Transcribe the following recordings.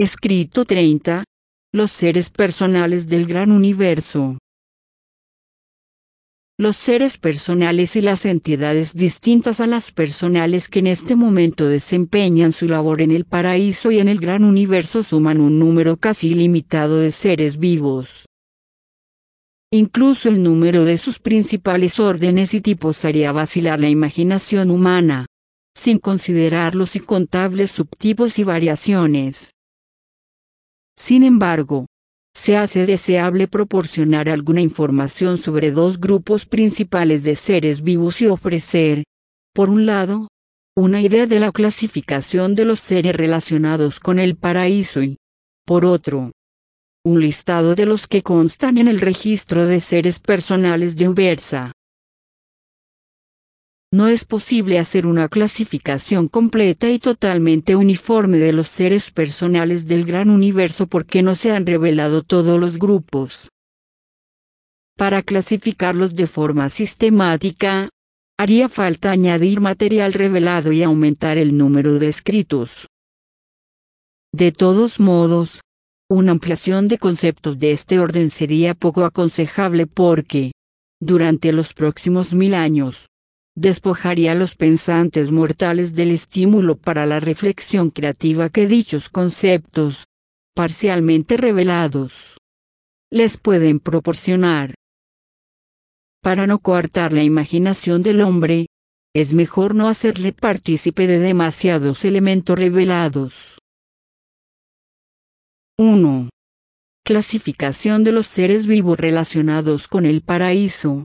Escrito 30. Los seres personales del gran universo. Los seres personales y las entidades distintas a las personales que en este momento desempeñan su labor en el paraíso y en el gran universo suman un número casi ilimitado de seres vivos. Incluso el número de sus principales órdenes y tipos haría vacilar la imaginación humana, sin considerar los incontables subtipos y variaciones. Sin embargo, se hace deseable proporcionar alguna información sobre dos grupos principales de seres vivos y ofrecer, por un lado, una idea de la clasificación de los seres relacionados con el paraíso y, por otro, un listado de los que constan en el registro de seres personales de Ubersa. No es posible hacer una clasificación completa y totalmente uniforme de los seres personales del gran universo porque no se han revelado todos los grupos. Para clasificarlos de forma sistemática, haría falta añadir material revelado y aumentar el número de escritos. De todos modos, una ampliación de conceptos de este orden sería poco aconsejable porque, durante los próximos 1000 años, despojaría a los pensantes mortales del estímulo para la reflexión creativa que dichos conceptos, parcialmente revelados, les pueden proporcionar. Para no coartar la imaginación del hombre, es mejor no hacerle partícipe de demasiados elementos revelados. 1. Clasificación de los seres vivos relacionados con el paraíso.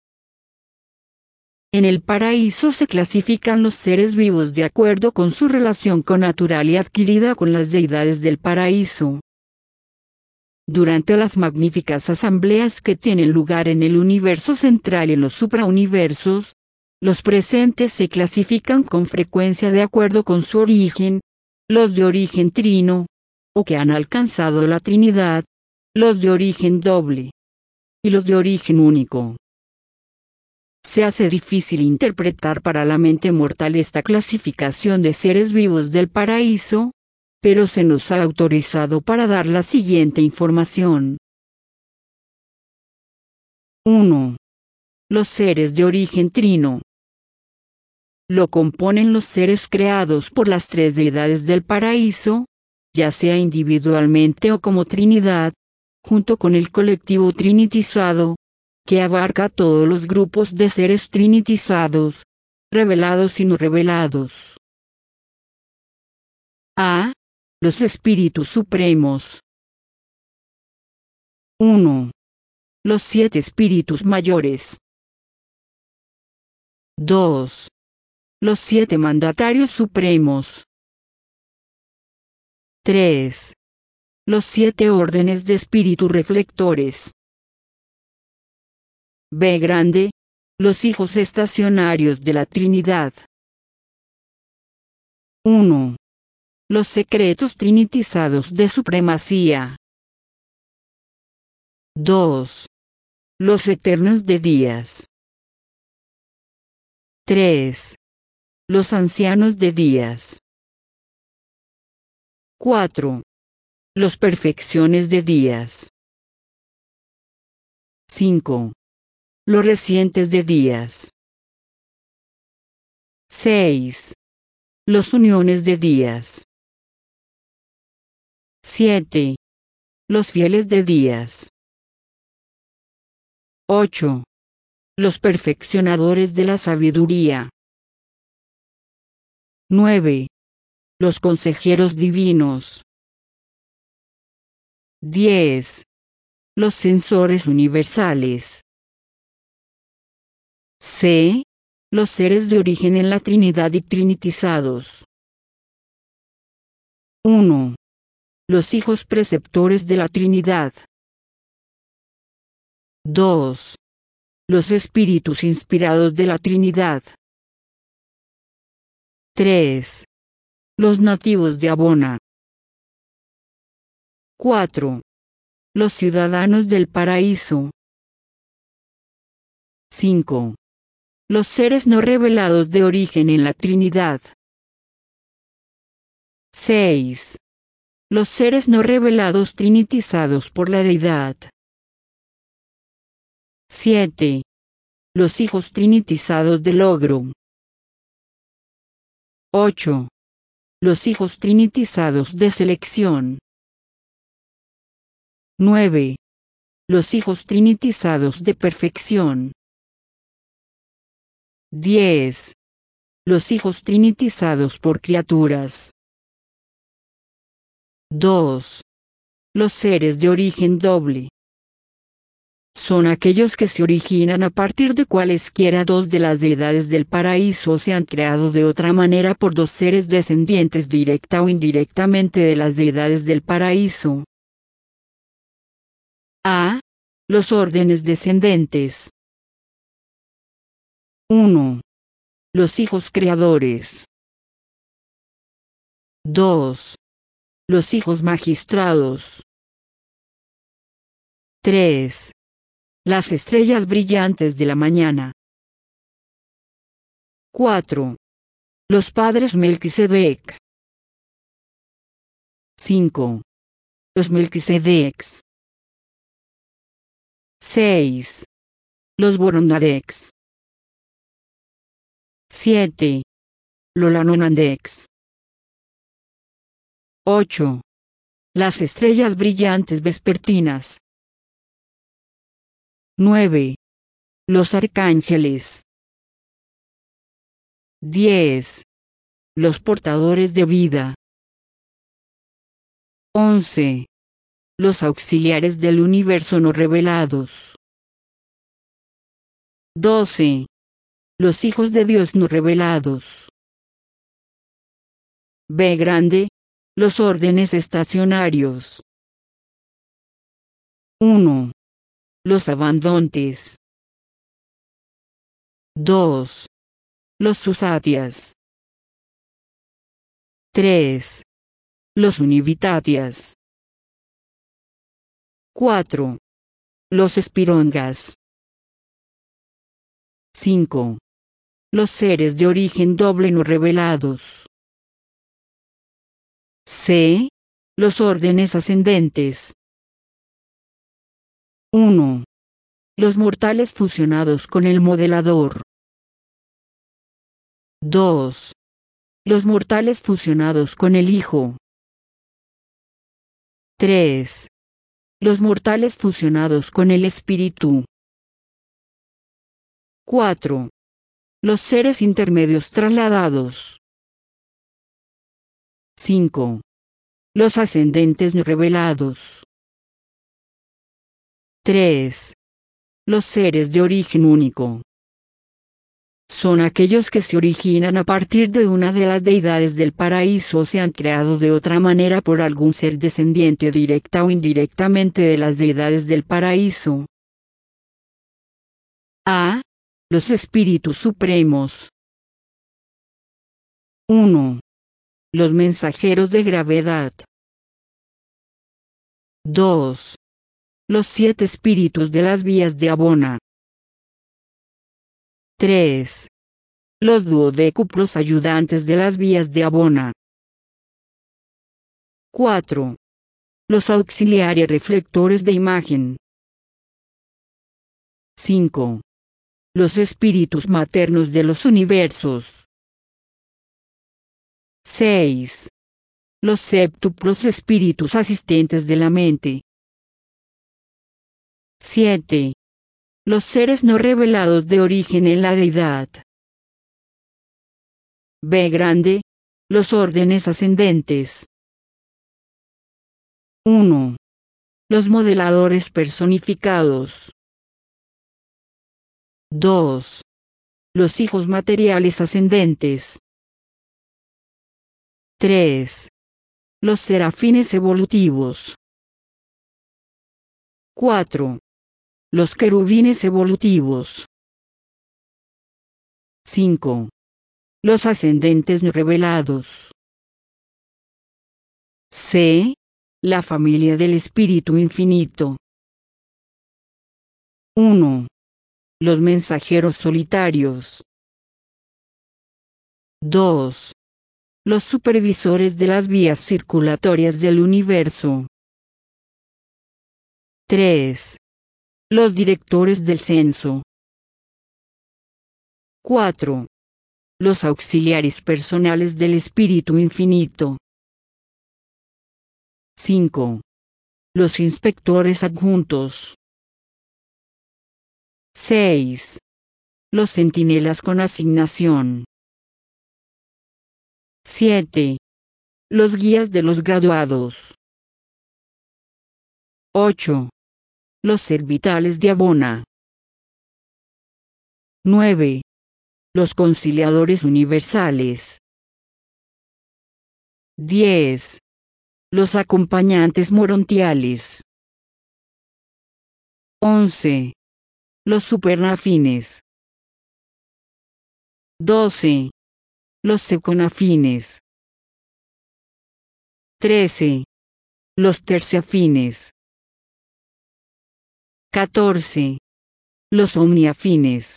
En el paraíso se clasifican los seres vivos de acuerdo con su relación connatural y adquirida con las deidades del paraíso. Durante las magníficas asambleas que tienen lugar en el universo central y en los suprauniversos, los presentes se clasifican con frecuencia de acuerdo con su origen, los de origen trino, o que han alcanzado la Trinidad, los de origen doble, y los de origen único. Se hace difícil interpretar para la mente mortal esta clasificación de seres vivos del paraíso, pero se nos ha autorizado para dar la siguiente información. 1. Los seres de origen trino. Lo componen los seres creados por las tres deidades del paraíso, ya sea individualmente o como Trinidad, junto con el colectivo trinitizado, que abarca todos los grupos de seres trinitizados, revelados y no revelados. A. Los espíritus supremos. 1. Los 7 espíritus mayores. 2. Los 7 mandatarios supremos. 3. Los 7 órdenes de espíritus reflectores. B grande. Los hijos estacionarios de la Trinidad. 1. Los secretos trinitizados de supremacía. 2. Los eternos de días. 3. Los ancianos de días. 4. Los perfecciones de días. 5. Los recientes de días. 6. Los uniones de días. 7. Los fieles de días. 8. Los perfeccionadores de la sabiduría. 9. Los consejeros divinos. 10. Los censores universales. C. Los seres de origen en la Trinidad y trinitizados. 1. Los hijos preceptores de la Trinidad. 2. Los espíritus inspirados de la Trinidad. 3. Los nativos de Abona. 4. Los ciudadanos del paraíso. 5. Los seres no revelados de origen en la Trinidad. 6. Los seres no revelados trinitizados por la deidad. 7. Los hijos trinitizados del logro. 8. Los hijos trinitizados de selección. 9. Los hijos trinitizados de perfección. 10. Los hijos trinitizados por criaturas. 2. Los seres de origen doble. Son aquellos que se originan a partir de cualesquiera dos de las deidades del paraíso o se han creado de otra manera por dos seres descendientes directa o indirectamente de las deidades del paraíso. A. Los órdenes descendentes. 1. Los hijos creadores. 2. Los hijos magistrados. 3. Las estrellas brillantes de la mañana. 4. Los padres Melquisedec. 5. Los Melquisedecs. 6. Los Borondadecs. 7. Lolanonandecs. 8. Las estrellas brillantes vespertinas. 9. Los arcángeles. 10. Los portadores de vida. 11. Los auxiliares del universo no revelados. 12. Los hijos de Dios no revelados. B grande. Los órdenes estacionarios. 1. Los abandontes. 2. Los susatias. 3. Los univitatias. 4. Los espirongas. 5. Los seres de origen doble no revelados. C. Los órdenes ascendentes. 1. Los mortales fusionados con el modelador. 2. Los mortales fusionados con el Hijo. 3. Los mortales fusionados con el Espíritu. 4. Los seres intermedios trasladados. 5. Los ascendentes no revelados. 3. Los seres de origen único. Son aquellos que se originan a partir de una de las deidades del paraíso o se han creado de otra manera por algún ser descendiente directa o indirectamente de las deidades del paraíso. A. Los espíritus supremos. 1. Los mensajeros de gravedad. 2. Los 7 espíritus de las vías de Abona. 3. Los duodécuplos ayudantes de las vías de Abona. 4. Los auxiliares reflectores de imagen. 5. Los espíritus maternos de los universos. 6. Los séptuplos espíritus asistentes de la mente. 7. Los seres no revelados de origen en la deidad. B grande. Los órdenes ascendentes. 1. Los modeladores personificados. 2. Los hijos materiales ascendentes. 3. Los serafines evolutivos. 4. Los querubines evolutivos. 5. Los ascendentes no revelados. C. La familia del Espíritu Infinito. 1. Los mensajeros solitarios. 2. Los supervisores de las vías circulatorias del universo. 3. Los directores del censo. 4. Los auxiliares personales del Espíritu Infinito. 5. Los inspectores adjuntos. 6. Los centinelas con asignación. 7. Los guías de los graduados. 8. Los servitales de Abona. 9. Los conciliadores universales. 10. Los acompañantes morontiales. 11. Los supernafines. 12. Los seconafines. 13. Los terciafines. 14. Los omniafines.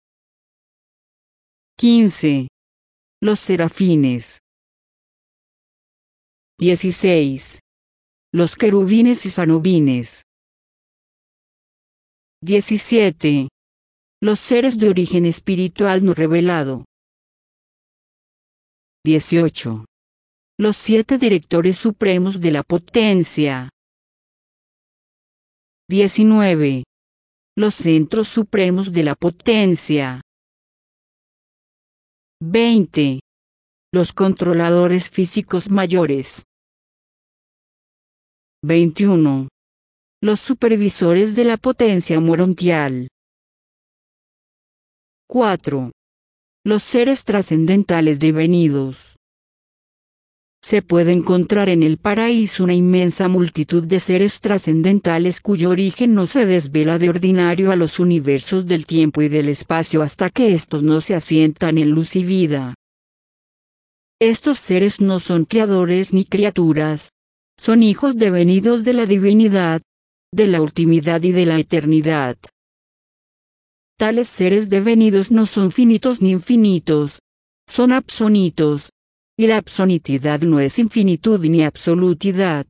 15. Los serafines. 16. Los querubines y sanubines. 17. Los seres de origen espiritual no revelado. 18. Los 7 directores supremos de la potencia. 19. Los centros supremos de la potencia. 20. Los controladores físicos mayores. 21. Los supervisores de la potencia morontial. 4. Los seres trascendentales devenidos. Se puede encontrar en el paraíso una inmensa multitud de seres trascendentales cuyo origen no se desvela de ordinario a los universos del tiempo y del espacio hasta que estos no se asientan en luz y vida. Estos seres no son creadores ni criaturas, son hijos devenidos de la divinidad, de la ultimidad y de la eternidad. Tales seres devenidos no son finitos ni infinitos, son absonitos, y la absonitidad no es infinitud ni absolutidad.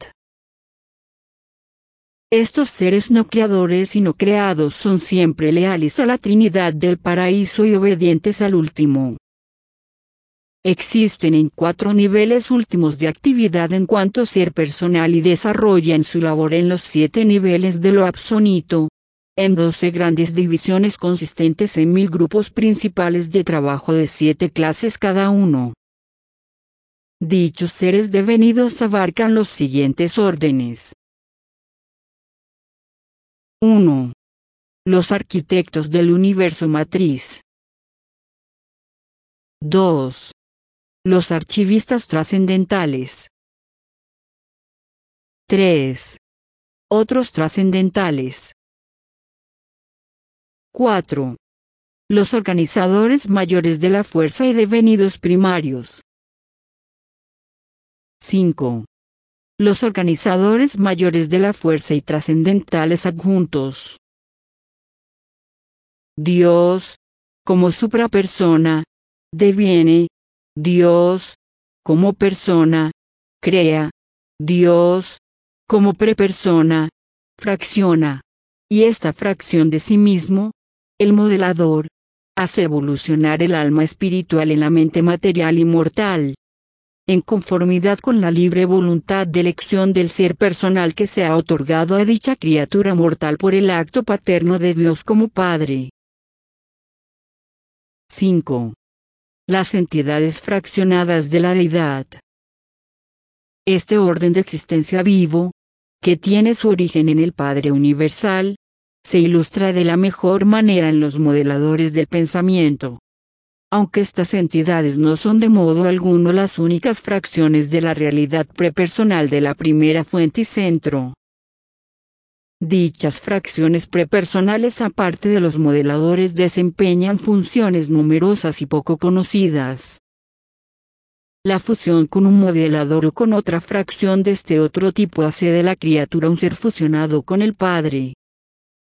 Estos seres no creadores y no creados son siempre leales a la Trinidad del paraíso y obedientes al último. Existen en 4 niveles últimos de actividad en cuanto ser personal y desarrollan su labor en los 7 niveles de lo absonito, en 12 grandes divisiones consistentes en 1000 grupos principales de trabajo de 7 clases cada uno. Dichos seres devenidos abarcan los siguientes órdenes. 1. Los arquitectos del universo matriz. 2. Los archivistas trascendentales. 3. Otros trascendentales. 4. Los organizadores mayores de la fuerza y devenidos primarios. 5. Los organizadores mayores de la fuerza y trascendentales adjuntos. Dios, como suprapersona, deviene. Dios, como persona, crea. Dios, como prepersona, fracciona. Y esta fracción de sí mismo, el modelador, hace evolucionar el alma espiritual en la mente material y mortal, en conformidad con la libre voluntad de elección del ser personal que se ha otorgado a dicha criatura mortal por el acto paterno de Dios como Padre. 5. Las entidades fraccionadas de la deidad. Este orden de existencia vivo, que tiene su origen en el Padre Universal, se ilustra de la mejor manera en los modeladores del pensamiento. Aunque estas entidades no son de modo alguno las únicas fracciones de la realidad prepersonal de la primera fuente y centro. Dichas fracciones prepersonales aparte de los modeladores desempeñan funciones numerosas y poco conocidas. La fusión con un modelador o con otra fracción de este otro tipo hace de la criatura un ser fusionado con el Padre.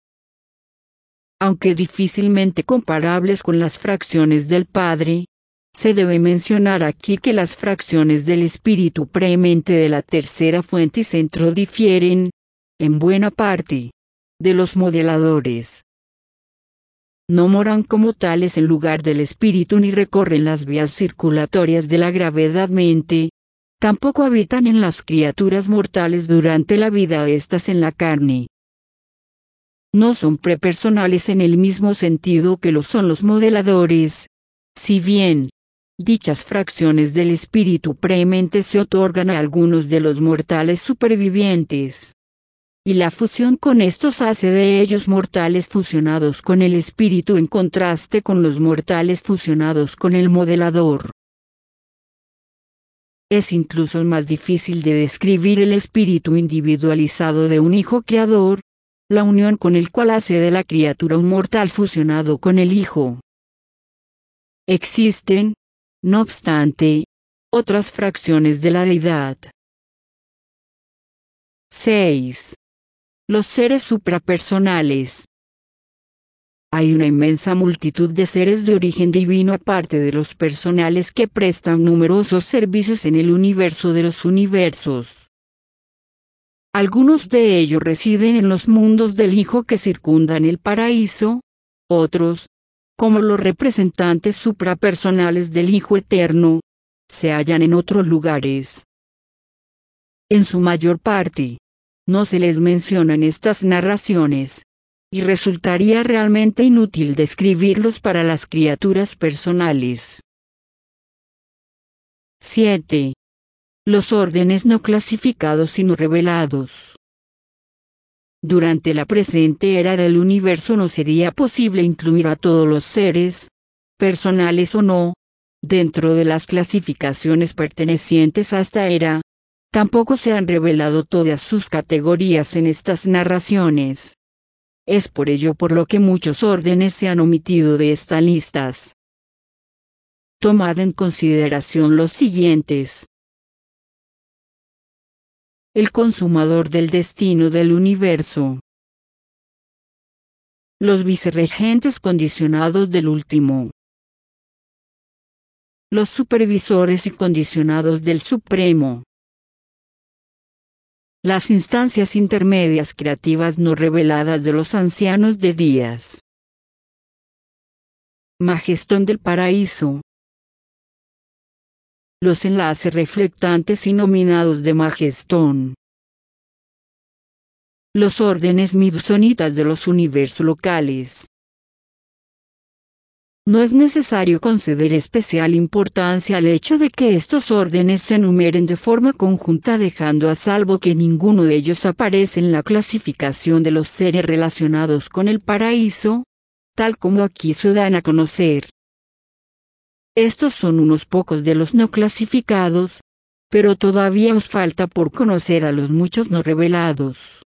Aunque difícilmente comparables con las fracciones del Padre, Se debe mencionar aquí que las fracciones del espíritu premente de la tercera fuente y centro difieren, en buena parte, de los modeladores. No moran como tales en lugar del espíritu ni recorren las vías circulatorias de la gravedad-mente, tampoco habitan en las criaturas mortales durante la vida de estas en la carne. No son prepersonales en el mismo sentido que lo son los modeladores, si bien dichas fracciones del espíritu premente se otorgan a algunos de los mortales supervivientes. Y la fusión con estos hace de ellos mortales fusionados con el espíritu en contraste con los mortales fusionados con el modelador. Es incluso más difícil de describir el espíritu individualizado de un hijo creador, la unión con el cual hace de la criatura un mortal fusionado con el hijo. Existen, no obstante, otras fracciones de la deidad. 6. Los seres suprapersonales. Hay una inmensa multitud de seres de origen divino aparte de los personales que prestan numerosos servicios en el universo de los universos. Algunos de ellos residen en los mundos del Hijo que circundan el paraíso, otros, como los representantes suprapersonales del Hijo Eterno, se hallan en otros lugares. En su mayor parte, no se les mencionan estas narraciones, y resultaría realmente inútil describirlos para las criaturas personales. 7. Los órdenes no clasificados y no revelados. Durante la presente era del universo no sería posible incluir a todos los seres, personales o no, dentro de las clasificaciones pertenecientes a esta era. Tampoco se han revelado todas sus categorías en estas narraciones. Es por ello por lo que muchos órdenes se han omitido de estas listas. Tomad en consideración los siguientes. El consumador del destino del universo. Los vicerregentes condicionados del último. Los supervisores y condicionados del Supremo. Las instancias intermedias creativas no reveladas de los ancianos de días. Majestón del paraíso. Los enlaces reflectantes y nominados de Majestón. Los órdenes midsonitas de los universos locales. No es necesario conceder especial importancia al hecho de que estos órdenes se enumeren de forma conjunta, dejando a salvo que ninguno de ellos aparece en la clasificación de los seres relacionados con el paraíso, tal como aquí se dan a conocer. Estos son unos pocos de los no clasificados, pero todavía os falta por conocer a los muchos no revelados.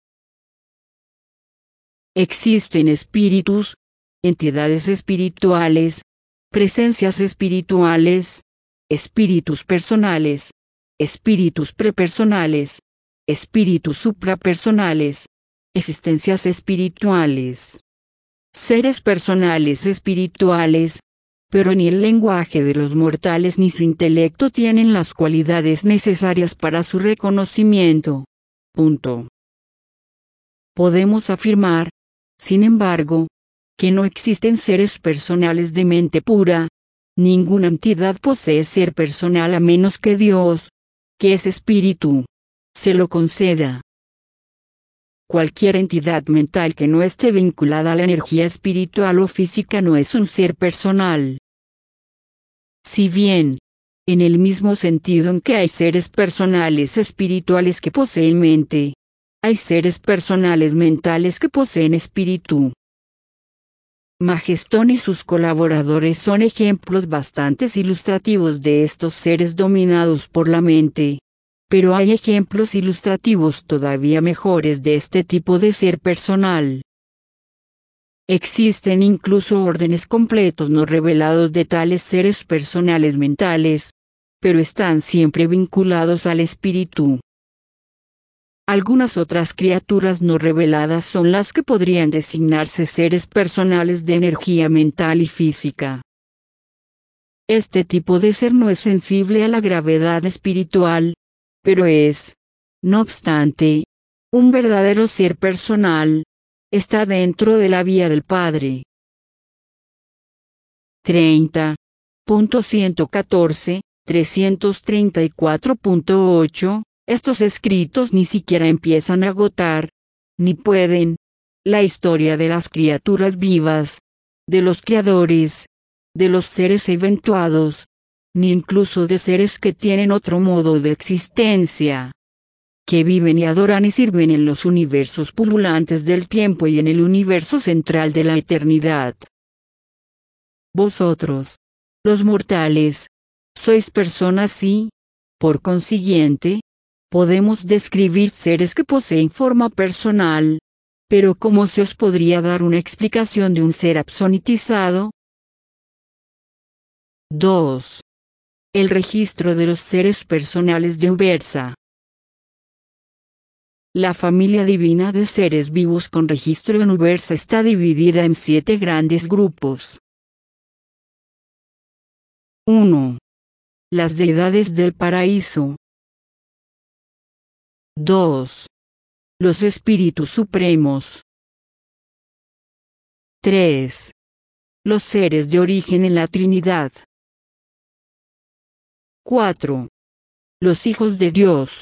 Existen espíritus, entidades espirituales, presencias espirituales, espíritus personales, espíritus prepersonales, espíritus suprapersonales, existencias espirituales, seres personales espirituales, pero ni el lenguaje de los mortales ni su intelecto tienen las cualidades necesarias para su reconocimiento. Punto. Podemos afirmar, sin embargo, que no existen seres personales de mente pura. Ninguna entidad posee ser personal a menos que Dios, que es espíritu, se lo conceda. Cualquier entidad mental que no esté vinculada a la energía espiritual o física no es un ser personal. Si bien, en el mismo sentido en que hay seres personales espirituales que poseen mente, hay seres personales mentales que poseen espíritu. Majestón y sus colaboradores son ejemplos bastante ilustrativos de estos seres dominados por la mente. Pero hay ejemplos ilustrativos todavía mejores de este tipo de ser personal. Existen incluso órdenes completos no revelados de tales seres personales mentales, pero están siempre vinculados al espíritu. Algunas otras criaturas no reveladas son las que podrían designarse seres personales de energía mental y física. Este tipo de ser no es sensible a la gravedad espiritual, pero es, no obstante, un verdadero ser personal. Está dentro de la vía del Padre. 30.114, 334.8. Estos escritos ni siquiera empiezan a agotar, ni pueden, la historia de las criaturas vivas, de los creadores, de los seres eventuados, ni incluso de seres que tienen otro modo de existencia, que viven y adoran y sirven en los universos pululantes del tiempo y en el universo central de la eternidad. Vosotros, los mortales, sois personas y, por consiguiente, podemos describir seres que poseen forma personal, pero ¿cómo se os podría dar una explicación de un ser absolutizado? 2. El registro de los seres personales de Ubersa. La familia divina de seres vivos con registro en Ubersa está dividida en 7 grandes grupos. 1. Las deidades del paraíso. 2. Los espíritus supremos. 3. Los seres de origen en la Trinidad. 4. Los hijos de Dios.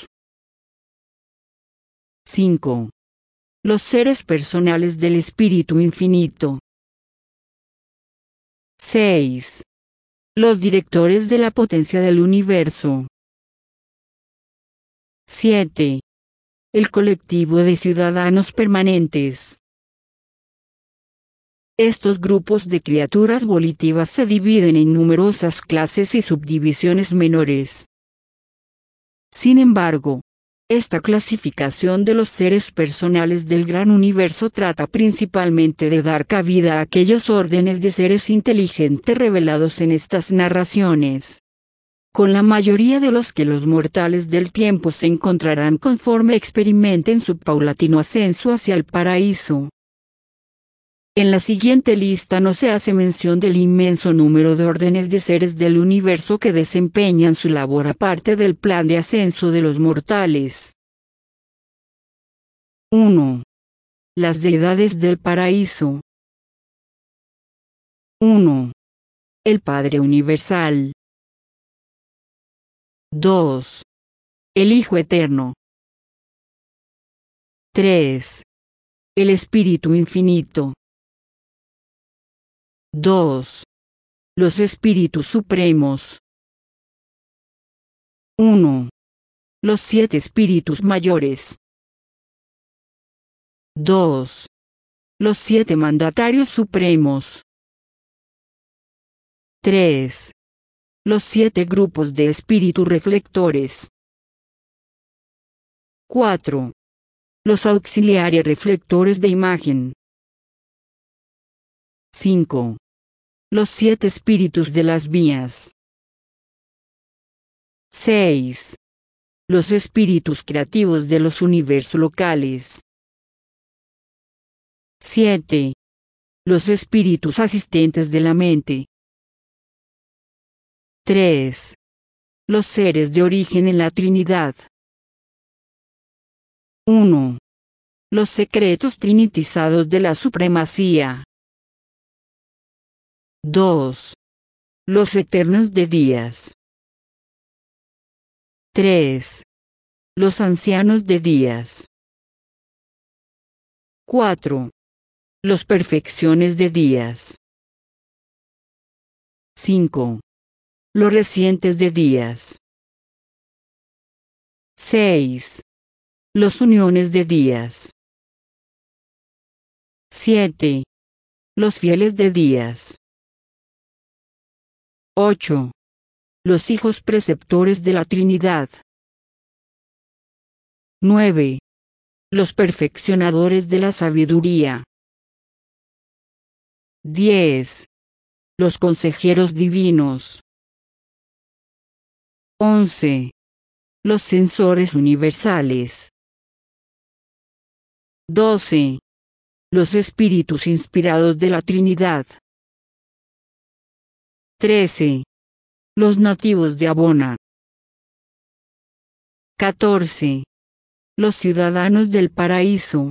5. Los seres personales del Espíritu Infinito. 6. Los directores de la potencia del universo. 7. El colectivo de ciudadanos permanentes. Estos grupos de criaturas volitivas se dividen en numerosas clases y subdivisiones menores. Sin embargo, esta clasificación de los seres personales del gran universo trata principalmente de dar cabida a aquellos órdenes de seres inteligentes revelados en estas narraciones, con la mayoría de los que los mortales del tiempo se encontrarán conforme experimenten su paulatino ascenso hacia el paraíso. En la siguiente lista no se hace mención del inmenso número de órdenes de seres del universo que desempeñan su labor aparte del plan de ascenso de los mortales. 1. Las deidades del paraíso. 1. El Padre Universal. 2. El Hijo Eterno. 3. El Espíritu Infinito. 2. Los Espíritus Supremos. 1. Los 7 Espíritus Mayores. 2. Los 7 Mandatarios Supremos. 3. Los 7 Grupos de Espíritus Reflectores. 4. Los Auxiliares Reflectores de Imagen. 5. Los 7 Espíritus de las Vías. 6. Los Espíritus Creativos de los Universos Locales. 7. Los Espíritus Asistentes de la Mente. 3. Los seres de origen en la Trinidad. 1. Los secretos trinitizados de la supremacía. 2. Los eternos de días. 3. Los ancianos de días. 4. Los perfecciones de días. 5. Los recientes de días. 6. Los uniones de días. 7. Los fieles de días. 8. Los hijos preceptores de la Trinidad. 9. Los perfeccionadores de la sabiduría. 10. Los consejeros divinos. 11. Los censores universales. 12. Los espíritus inspirados de la Trinidad. 13. los nativos de Abona. 14. Los ciudadanos del paraíso.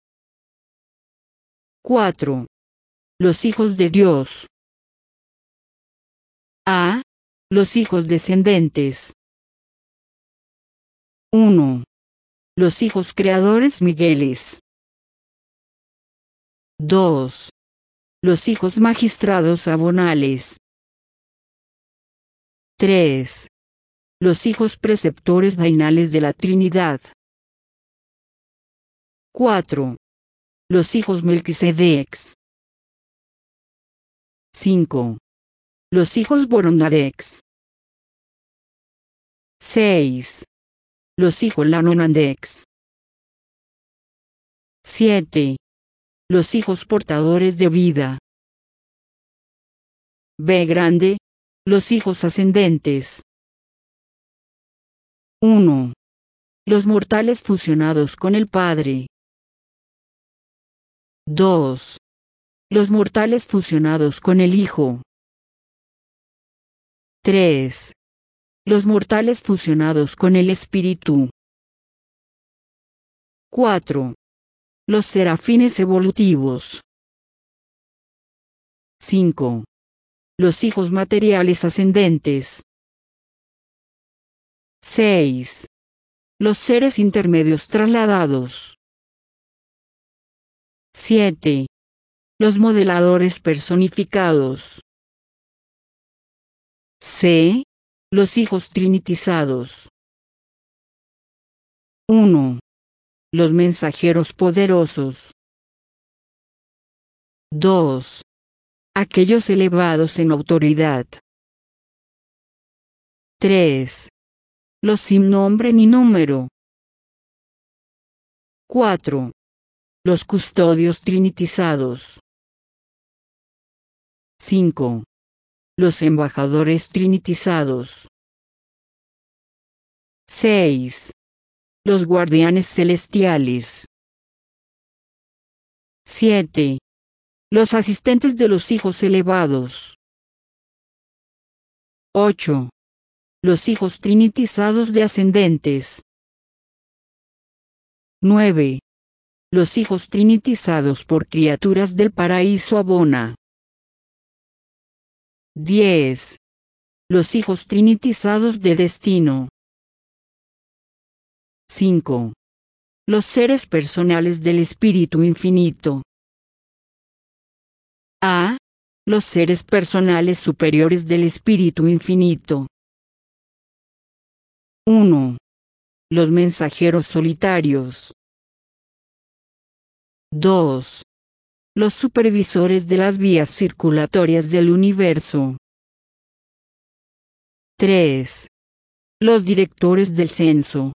4. Los hijos de Dios. A. Los hijos descendentes. 1. Los hijos creadores Migueles. 2. Los hijos magistrados abonales. 3. Los hijos preceptores dainales de la Trinidad. 4. Los hijos Melquisedecs. 5. Los hijos Boronadecs. 6. Los hijos Lanonandecs. 7. Los hijos portadores de vida. B grande. Los hijos ascendentes. 1. Los mortales fusionados con el Padre. 2. Los mortales fusionados con el Hijo. 3. Los mortales fusionados con el Espíritu. 4. Los serafines evolutivos. 5. Los hijos materiales ascendentes. 6. Los seres intermedios trasladados. 7. Los modeladores personificados. C. Los hijos trinitizados. 1. Los mensajeros poderosos. 2. Aquellos elevados en autoridad. 3. Los sin nombre ni número. 4. Los custodios trinitizados. 5. Los embajadores trinitizados. 6. Los guardianes celestiales. 7. Los asistentes de los hijos elevados. 8. Los hijos trinitizados de ascendentes. 9. Los hijos trinitizados por criaturas del paraíso Abona. 10. Los hijos trinitizados de destino. 5. Los seres personales del Espíritu Infinito. A. Los seres personales superiores del Espíritu Infinito. 1. Los mensajeros solitarios. 2. Los supervisores de las vías circulatorias del universo. 3. Los directores del censo.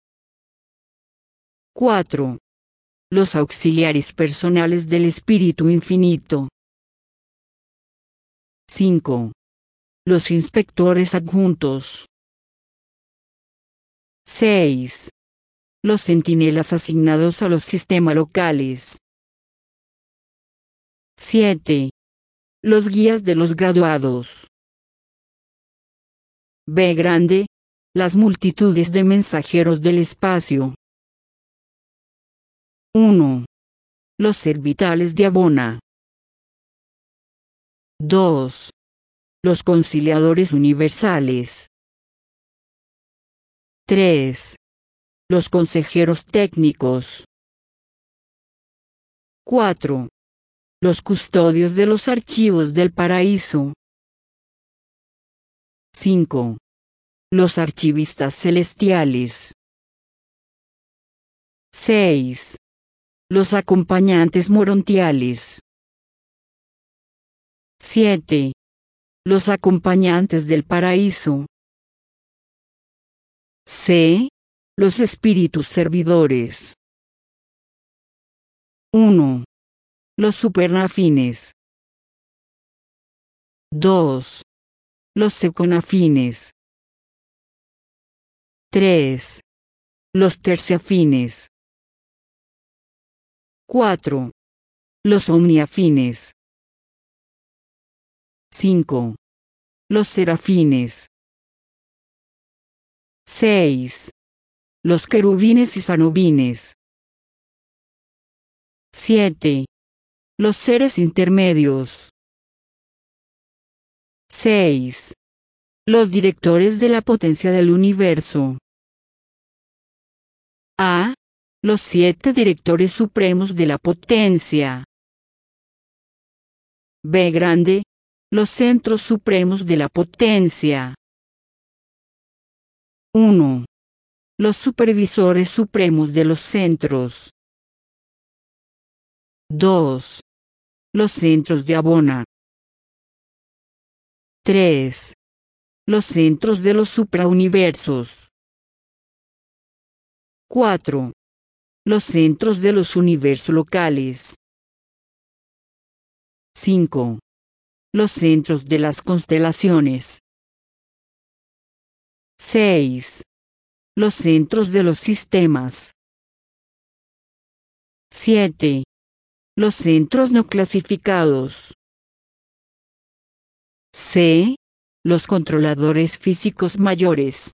4. Los auxiliares personales del Espíritu Infinito. 5. Los inspectores adjuntos. 6. Los centinelas asignados a los sistemas locales. 7. Los guías de los graduados. B grande. Las multitudes de mensajeros del espacio. 1. Los servitales de Abona. 2. Los conciliadores universales. 3. Los consejeros técnicos. 4. Los custodios de los archivos del paraíso. 5. Los archivistas celestiales. 6. Los acompañantes morontiales. 7. Los acompañantes del paraíso. C. Los espíritus servidores. 1. Los supernafines. 2. Los seconafines. 3. Los terciafines. 4. Los omniafines. 5. Los serafines. 6. Los querubines y sanubines. 7. Los seres intermedios. 6. Los directores de la potencia del universo. A. Los 7 directores supremos de la potencia. B grande. Los centros supremos de la potencia. 1. Los supervisores supremos de los centros. 2. Los centros de Abona. 3. Los centros de los suprauniversos. 4. Los centros de los universos locales. 5. Los centros de las constelaciones. 6. Los centros de los sistemas. 7. Los centros no clasificados. C. Los controladores físicos mayores.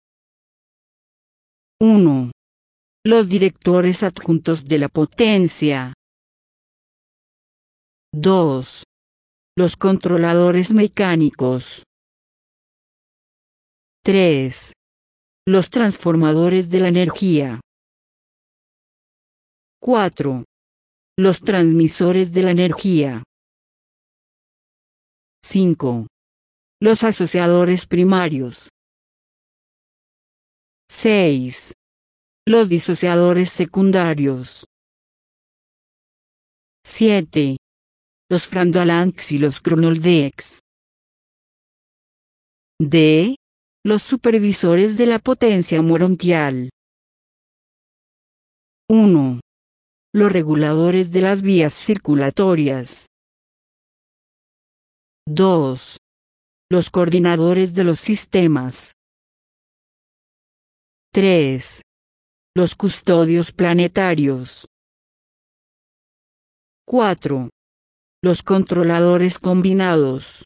1. Los directores adjuntos de la potencia. 2. Los controladores mecánicos. 3. Los transformadores de la energía. 4. Los transmisores de la energía. 5. Los asociadores primarios. 6. Los disociadores secundarios. 7. Los Frandalanx y los Cronoldex. D. Los supervisores de la potencia morontial. 1. Los reguladores de las vías circulatorias. 2. Los coordinadores de los sistemas. 3. Los custodios planetarios. 4. Los controladores combinados.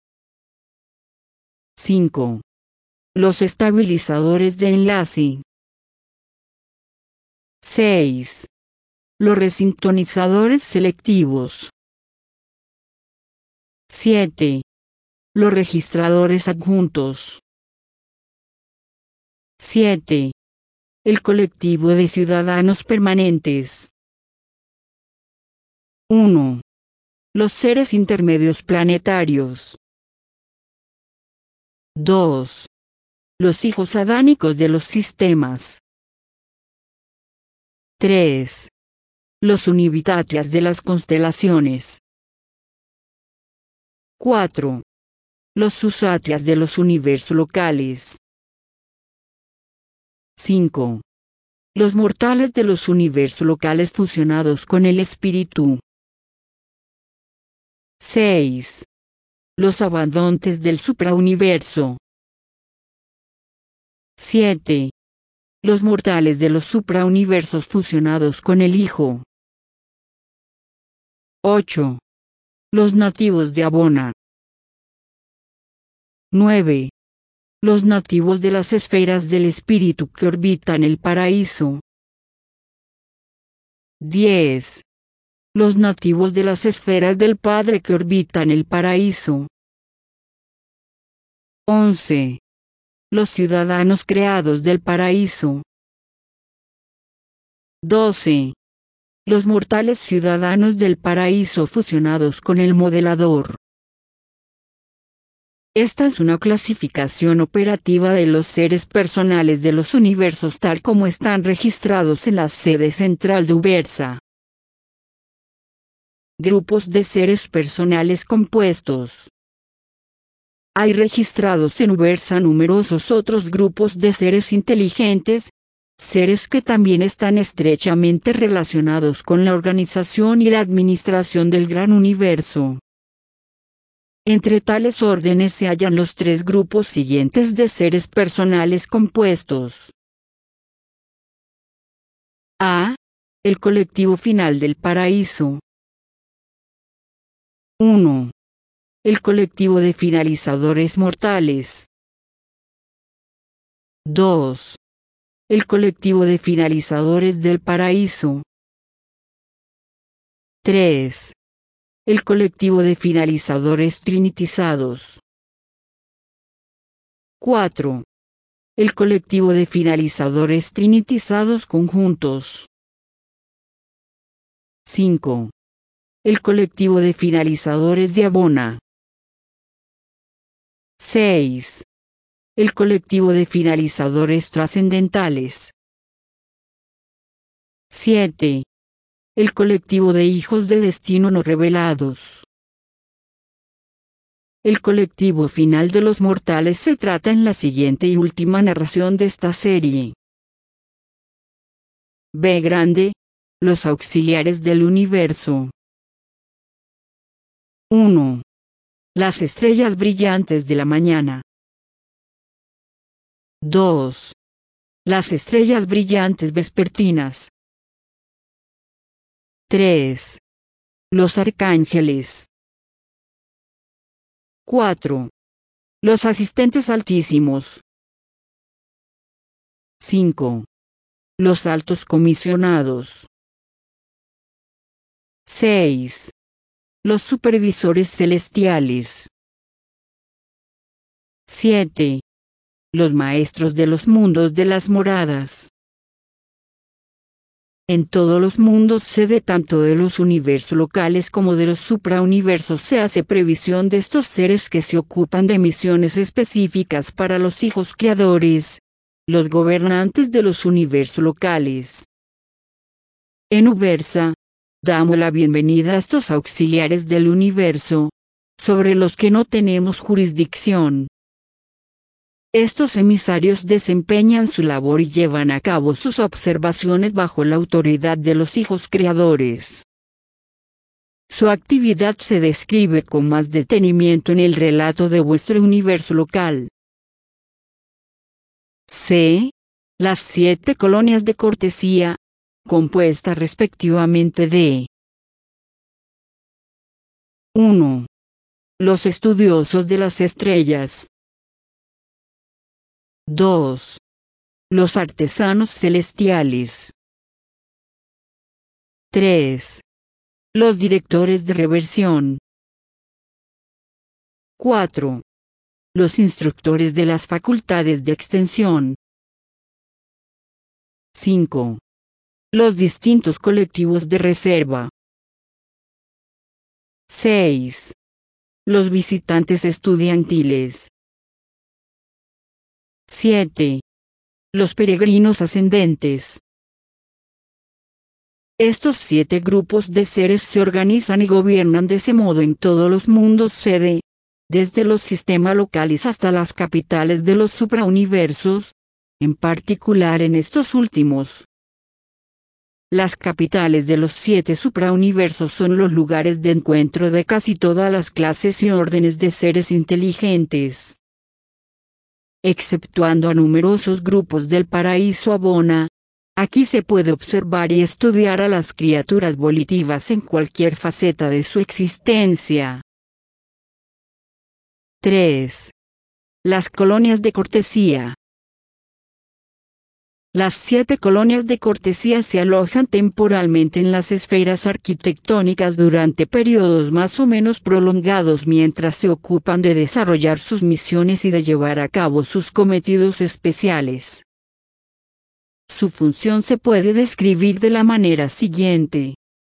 5. Los estabilizadores de enlace. 6. Los resintonizadores selectivos. 7. Los registradores adjuntos. 7. El colectivo de ciudadanos permanentes. 1. Los seres intermedios planetarios. 2. Los hijos adánicos de los sistemas. 3. Los univitatias de las constelaciones. 4. Los susatias de los universos locales. 5. Los mortales de los universos locales fusionados con el espíritu. 6. Los abandontes del suprauniverso. 7. Los mortales de los suprauniversos fusionados con el Hijo. 8. Los nativos de Abona. 9. Los nativos de las esferas del espíritu que orbitan el paraíso. 10. Los nativos de las esferas del Padre que orbitan el paraíso. 11. Los ciudadanos creados del paraíso. 12. Los mortales ciudadanos del paraíso fusionados con el modelador. Esta es una clasificación operativa de los seres personales de los universos tal como están registrados en la sede central de Ubersa. Grupos de seres personales compuestos. Hay registrados en Ubersa numerosos otros grupos de seres inteligentes, seres que también están estrechamente relacionados con la organización y la administración del gran universo. Entre tales órdenes se hallan los 3 grupos siguientes de seres personales compuestos. A. El colectivo final del paraíso. 1. El colectivo de finalizadores mortales. 2. El colectivo de finalizadores del paraíso. 3. El colectivo de finalizadores trinitizados. 4. El colectivo de finalizadores trinitizados conjuntos. 5. El colectivo de finalizadores de Abona. 6. El colectivo de finalizadores trascendentales. 7. El colectivo de hijos de destino no revelados. El colectivo final de los mortales se trata en la siguiente y última narración de esta serie. B grande. Los auxiliares del universo. 1. Las estrellas brillantes de la mañana. 2. Las estrellas brillantes vespertinas. 3. Los arcángeles. 4. Los asistentes altísimos. 5. Los altos comisionados. 6. Los supervisores celestiales. 7. Los maestros de los mundos de las moradas. En todos los mundos sede tanto de los universos locales como de los suprauniversos se hace previsión de estos seres que se ocupan de misiones específicas para los hijos creadores, los gobernantes de los universos locales. En Uversa, damos la bienvenida a estos auxiliares del universo, sobre los que no tenemos jurisdicción. Estos emisarios desempeñan su labor y llevan a cabo sus observaciones bajo la autoridad de los hijos creadores. Su actividad se describe con más detenimiento en el relato de vuestro universo local. C. Las 7 colonias de cortesía, compuestas respectivamente de 1. Los estudiosos de las estrellas. 2. Los artesanos celestiales. 3. Los directores de reversión. 4. Los instructores de las facultades de extensión. 5. Los distintos colectivos de reserva. 6. Los visitantes estudiantiles. 7. Los peregrinos ascendentes. Estos 7 grupos de seres se organizan y gobiernan de ese modo en todos los mundos sede, desde los sistemas locales hasta las capitales de los suprauniversos, en particular en estos últimos. Las capitales de los 7 suprauniversos son los lugares de encuentro de casi todas las clases y órdenes de seres inteligentes. Exceptuando a numerosos grupos del paraíso Abona, aquí se puede observar y estudiar a las criaturas volitivas en cualquier faceta de su existencia. 3. Las colonias de cortesía. Las 7 colonias de cortesía se alojan temporalmente en las esferas arquitectónicas durante periodos más o menos prolongados mientras se ocupan de desarrollar sus misiones y de llevar a cabo sus cometidos especiales. Su función se puede describir de la manera siguiente.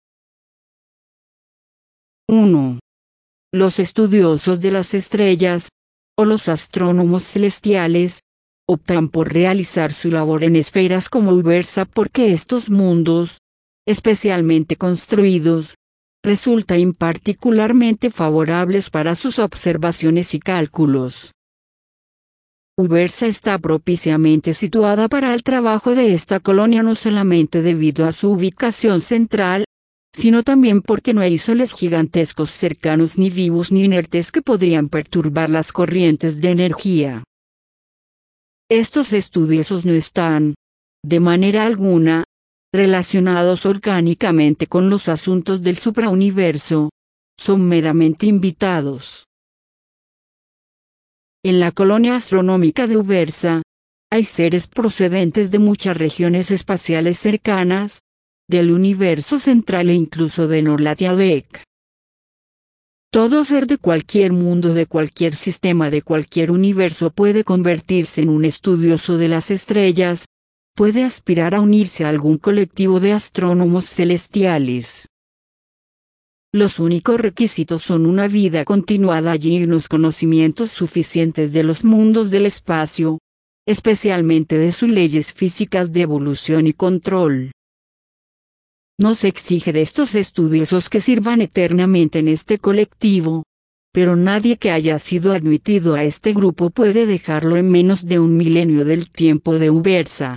1. Los estudiosos de las estrellas, o los astrónomos celestiales, optan por realizar su labor en esferas como Uversa porque estos mundos, especialmente construidos, resultan particularmente favorables para sus observaciones y cálculos. Uversa está propiciamente situada para el trabajo de esta colonia no solamente debido a su ubicación central, sino también porque no hay soles gigantescos cercanos ni vivos ni inertes que podrían perturbar las corrientes de energía. Estos estudiosos no están, de manera alguna, relacionados orgánicamente con los asuntos del suprauniverso, son meramente invitados. En la colonia astronómica de Ubersa, hay seres procedentes de muchas regiones espaciales cercanas, del universo central e incluso de Norlatiadec. Todo ser de cualquier mundo, de cualquier sistema, de cualquier universo puede convertirse en un estudioso de las estrellas, puede aspirar a unirse a algún colectivo de astrónomos celestiales. Los únicos requisitos son una vida continuada allí y unos conocimientos suficientes de los mundos del espacio, especialmente de sus leyes físicas de evolución y control. No se exige de estos estudiosos que sirvan eternamente en este colectivo, pero nadie que haya sido admitido a este grupo puede dejarlo en menos de un milenio del tiempo de Ubersa.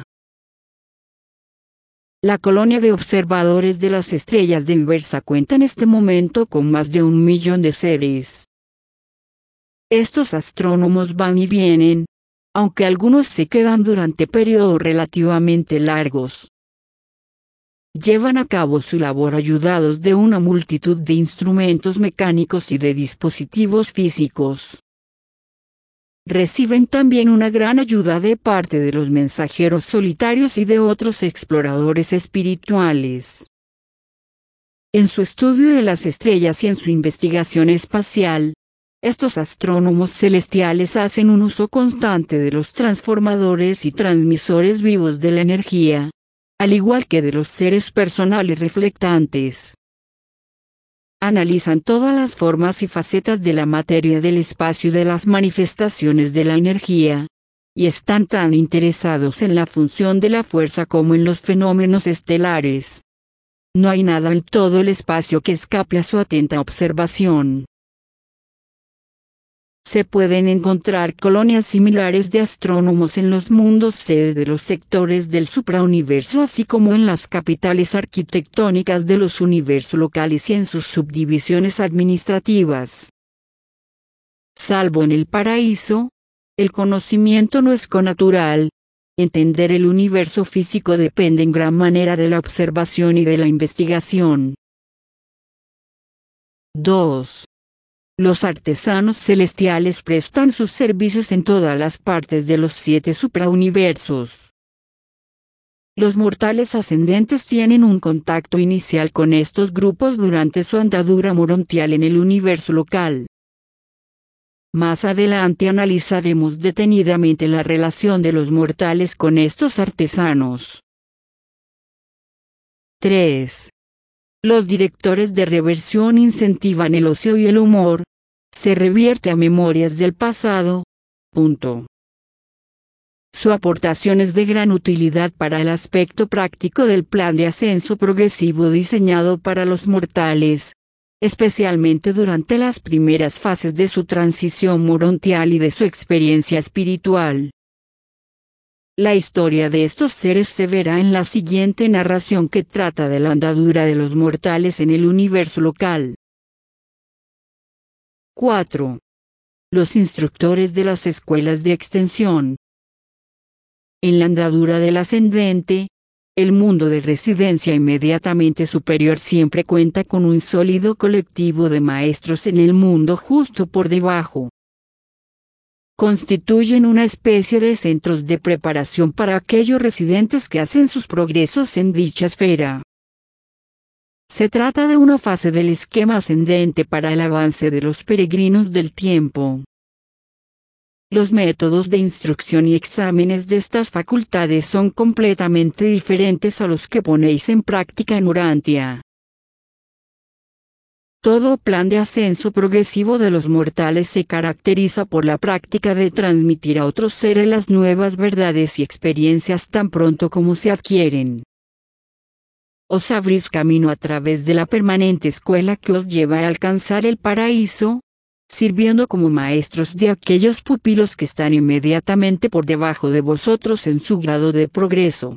La colonia de observadores de las estrellas de Ubersa cuenta en este momento con más de 1 millón de seres. Estos astrónomos van y vienen, aunque algunos se quedan durante periodos relativamente largos. Llevan a cabo su labor ayudados de una multitud de instrumentos mecánicos y de dispositivos físicos. Reciben también una gran ayuda de parte de los mensajeros solitarios y de otros exploradores espirituales. En su estudio de las estrellas y en su investigación espacial, estos astrónomos celestiales hacen un uso constante de los transformadores y transmisores vivos de la energía, al igual que de los seres personales reflectantes. Analizan todas las formas y facetas de la materia del espacio y de las manifestaciones de la energía, y están tan interesados en la función de la fuerza como en los fenómenos estelares. No hay nada en todo el espacio que escape a su atenta observación. Se pueden encontrar colonias similares de astrónomos en los mundos sede de los sectores del suprauniverso, así como en las capitales arquitectónicas de los universos locales y en sus subdivisiones administrativas. Salvo en el paraíso, el conocimiento no es connatural. Entender el universo físico depende en gran manera de la observación y de la investigación. 2. Los artesanos celestiales prestan sus servicios en todas las partes de los 7 suprauniversos. Los mortales ascendentes tienen un contacto inicial con estos grupos durante su andadura morontial en el universo local. Más adelante analizaremos detenidamente la relación de los mortales con estos artesanos. 3. Los directores de reversión incentivan el ocio y el humor. Se revierte a memorias del pasado. Su aportación es de gran utilidad para el aspecto práctico del plan de ascenso progresivo diseñado para los mortales, especialmente durante las primeras fases de su transición morontial y de su experiencia espiritual. La historia de estos seres se verá en la siguiente narración que trata de la andadura de los mortales en el universo local. 4. Los instructores de las escuelas de extensión. En la andadura del ascendente, el mundo de residencia inmediatamente superior siempre cuenta con un sólido colectivo de maestros en el mundo justo por debajo. Constituyen una especie de centros de preparación para aquellos residentes que hacen sus progresos en dicha esfera. Se trata de una fase del esquema ascendente para el avance de los peregrinos del tiempo. Los métodos de instrucción y exámenes de estas facultades son completamente diferentes a los que ponéis en práctica en Urantia. Todo plan de ascenso progresivo de los mortales se caracteriza por la práctica de transmitir a otros seres las nuevas verdades y experiencias tan pronto como se adquieren. Os abrís camino a través de la permanente escuela que os lleva a alcanzar el paraíso, sirviendo como maestros de aquellos pupilos que están inmediatamente por debajo de vosotros en su grado de progreso.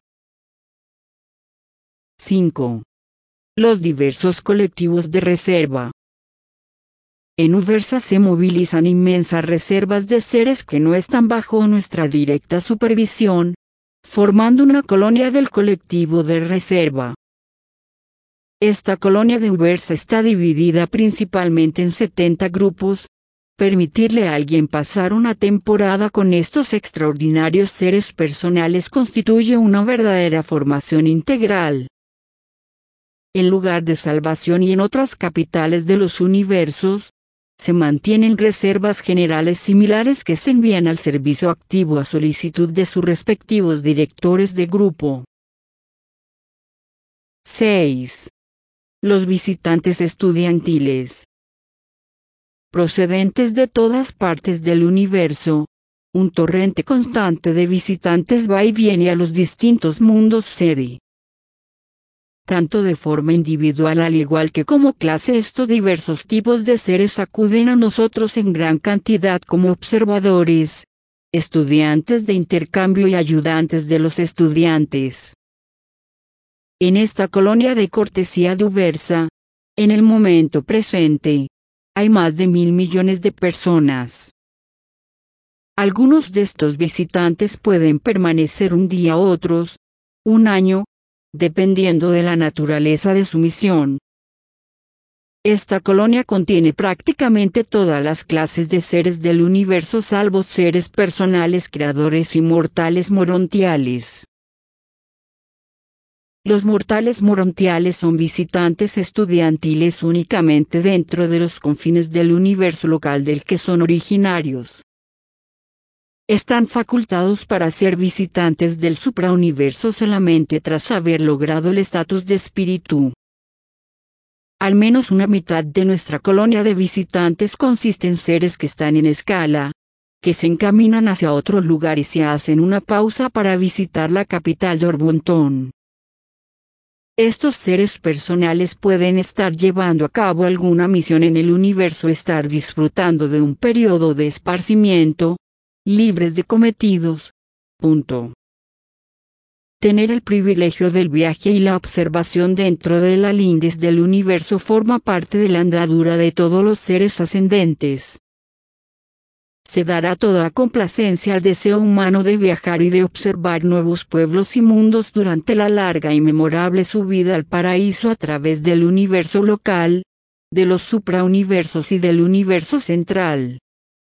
5. Los diversos colectivos de reserva. En Ubersa se movilizan inmensas reservas de seres que no están bajo nuestra directa supervisión, formando una colonia del colectivo de reserva. Esta colonia de Ubersa está dividida principalmente en 70 grupos, Permitirle a alguien pasar una temporada con estos extraordinarios seres personales constituye una verdadera formación integral. En lugar de salvación y en otras capitales de los universos, se mantienen reservas generales similares que se envían al servicio activo a solicitud de sus respectivos directores de grupo. 6. Los visitantes estudiantiles. Procedentes de todas partes del universo, un torrente constante de visitantes va y viene a los distintos mundos sede. Tanto de forma individual al igual que como clase, estos diversos tipos de seres acuden a nosotros en gran cantidad como observadores, estudiantes de intercambio y ayudantes de los estudiantes. En esta colonia de cortesía diversa, en el momento presente, hay más de 1.000 millones de personas. Algunos de estos visitantes pueden permanecer un día, otros, un año, dependiendo de la naturaleza de su misión. Esta colonia contiene prácticamente todas las clases de seres del universo salvo seres personales creadores y mortales morontiales. Los mortales morontiales son visitantes estudiantiles únicamente dentro de los confines del universo local del que son originarios. Están facultados para ser visitantes del suprauniverso solamente tras haber logrado el estatus de espíritu. Al menos una mitad de nuestra colonia de visitantes consiste en seres que están en escala, que se encaminan hacia otros lugares y hacen una pausa para visitar la capital de Orbontón. Estos seres personales pueden estar llevando a cabo alguna misión en el universo, estar disfrutando de un periodo de esparcimiento, libres de cometidos. Tener el privilegio del viaje y la observación dentro de la lindez del universo forma parte de la andadura de todos los seres ascendentes. Se dará toda complacencia al deseo humano de viajar y de observar nuevos pueblos y mundos durante la larga y memorable subida al paraíso a través del universo local, de los suprauniversos y del universo central.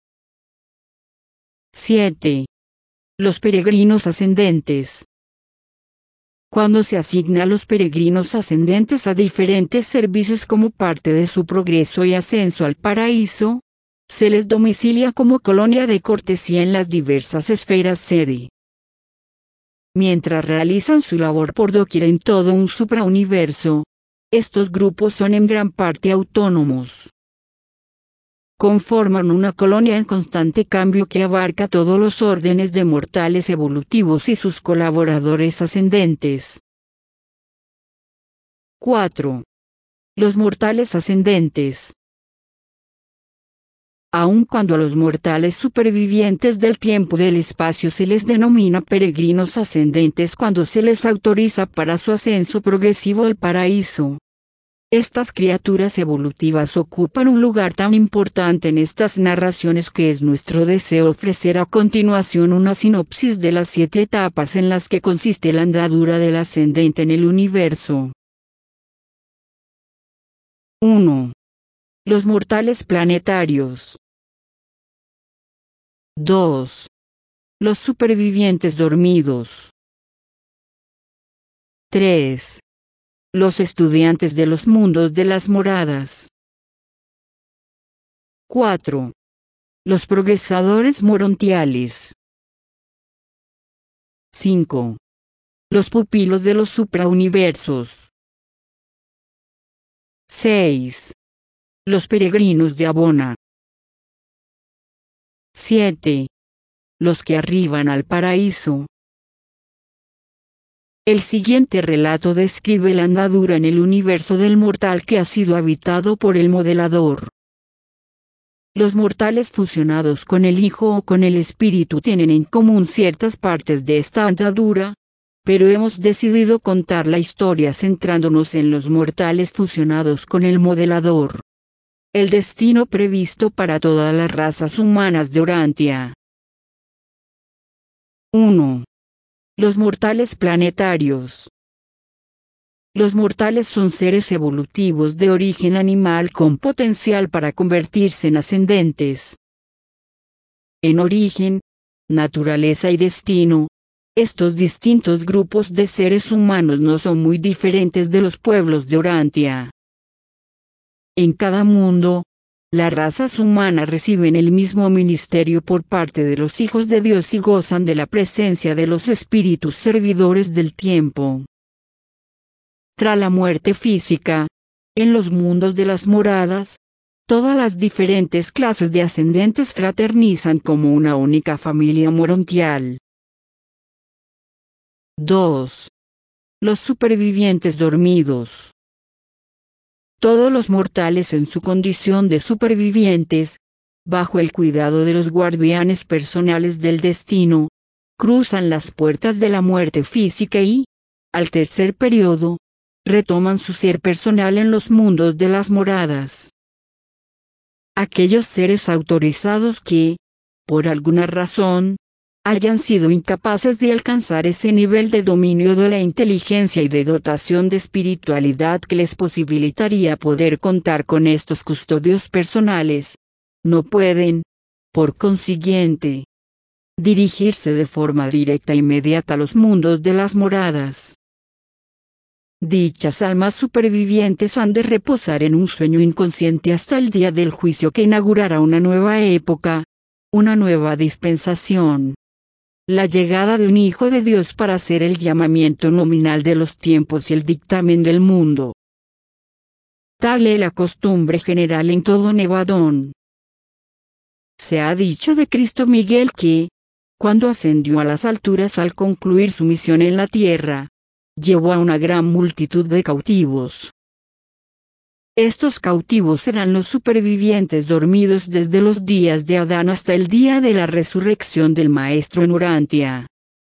7. Los peregrinos ascendentes. Cuando se asigna a los peregrinos ascendentes a diferentes servicios como parte de su progreso y ascenso al paraíso, se les domicilia como colonia de cortesía en las diversas esferas sede. Mientras realizan su labor por doquier en todo un suprauniverso, estos grupos son en gran parte autónomos. Conforman una colonia en constante cambio que abarca todos los órdenes de mortales evolutivos y sus colaboradores ascendentes. 4. Los mortales ascendentes. Aun cuando a los mortales supervivientes del tiempo y del espacio se les denomina peregrinos ascendentes cuando se les autoriza para su ascenso progresivo al paraíso, estas criaturas evolutivas ocupan un lugar tan importante en estas narraciones que es nuestro deseo ofrecer a continuación una sinopsis de las 7 etapas en las que consiste la andadura del ascendente en el universo. 1. Los mortales planetarios. 2. Los supervivientes dormidos. 3. Los estudiantes de los mundos de las moradas. 4. Los progresadores morontiales. 5. Los pupilos de los suprauniversos. 6. Los peregrinos de Abona. 7. Los que arriban al paraíso. El siguiente relato describe la andadura en el universo del mortal que ha sido habitado por el modelador. Los mortales fusionados con el Hijo o con el Espíritu tienen en común ciertas partes de esta andadura, pero hemos decidido contar la historia centrándonos en los mortales fusionados con el modelador. El destino previsto para todas las razas humanas de Orantia. 1. Los mortales planetarios. Los mortales son seres evolutivos de origen animal con potencial para convertirse en ascendentes. en origen, naturaleza y destino, estos distintos grupos de seres humanos no son muy diferentes de los pueblos de Urantia. En cada mundo, las razas humanas reciben el mismo ministerio por parte de los hijos de Dios y gozan de la presencia de los espíritus servidores del tiempo. Tras la muerte física, en los mundos de las moradas, todas las diferentes clases de ascendentes fraternizan como una única familia morontial. 2. Los supervivientes dormidos. Todos los mortales en su condición de supervivientes, bajo el cuidado de los guardianes personales del destino, cruzan las puertas de la muerte física y, al tercer periodo, retoman su ser personal en los mundos de las moradas. Aquellos seres autorizados que, por alguna razón, hayan sido incapaces de alcanzar ese nivel de dominio de la inteligencia y de dotación de espiritualidad que les posibilitaría poder contar con estos custodios personales, no pueden, por consiguiente, dirigirse de forma directa e inmediata a los mundos de las moradas. Dichas almas supervivientes han de reposar en un sueño inconsciente hasta el día del juicio que inaugurará una nueva época, una nueva dispensación. La llegada de un Hijo de Dios para hacer el llamamiento nominal de los tiempos y el dictamen del mundo. Tal es la costumbre general en todo Nevadón. Se ha dicho de Cristo Miguel que, cuando ascendió a las alturas al concluir su misión en la tierra, llevó a una gran multitud de cautivos. Estos cautivos eran los supervivientes dormidos desde los días de Adán hasta el día de la resurrección del Maestro en Urantia.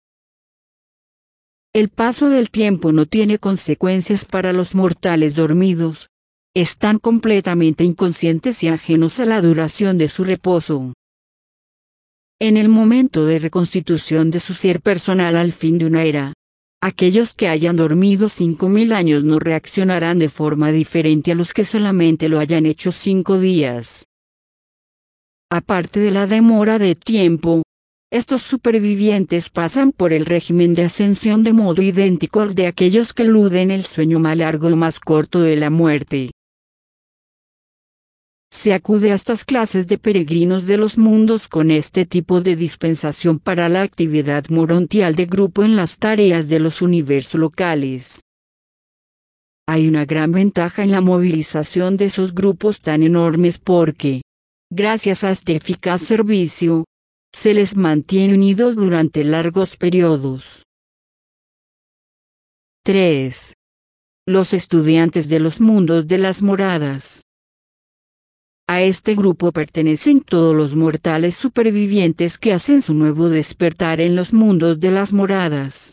El paso del tiempo no tiene consecuencias para los mortales dormidos, están completamente inconscientes y ajenos a la duración de su reposo. En el momento de reconstitución de su ser personal al fin de una era, aquellos que hayan dormido 5000 años no reaccionarán de forma diferente a los que solamente lo hayan hecho 5 días. Aparte de la demora de tiempo, estos supervivientes pasan por el régimen de ascensión de modo idéntico al de aquellos que eluden el sueño más largo o más corto de la muerte. Se acude a estas clases de peregrinos de los mundos con este tipo de dispensación para la actividad morontial de grupo en las tareas de los universos locales. Hay una gran ventaja en la movilización de esos grupos tan enormes porque, gracias a este eficaz servicio, se les mantiene unidos durante largos periodos. 3. Los estudiantes de los mundos de las moradas. A este grupo pertenecen todos los mortales supervivientes que hacen su nuevo despertar en los mundos de las moradas.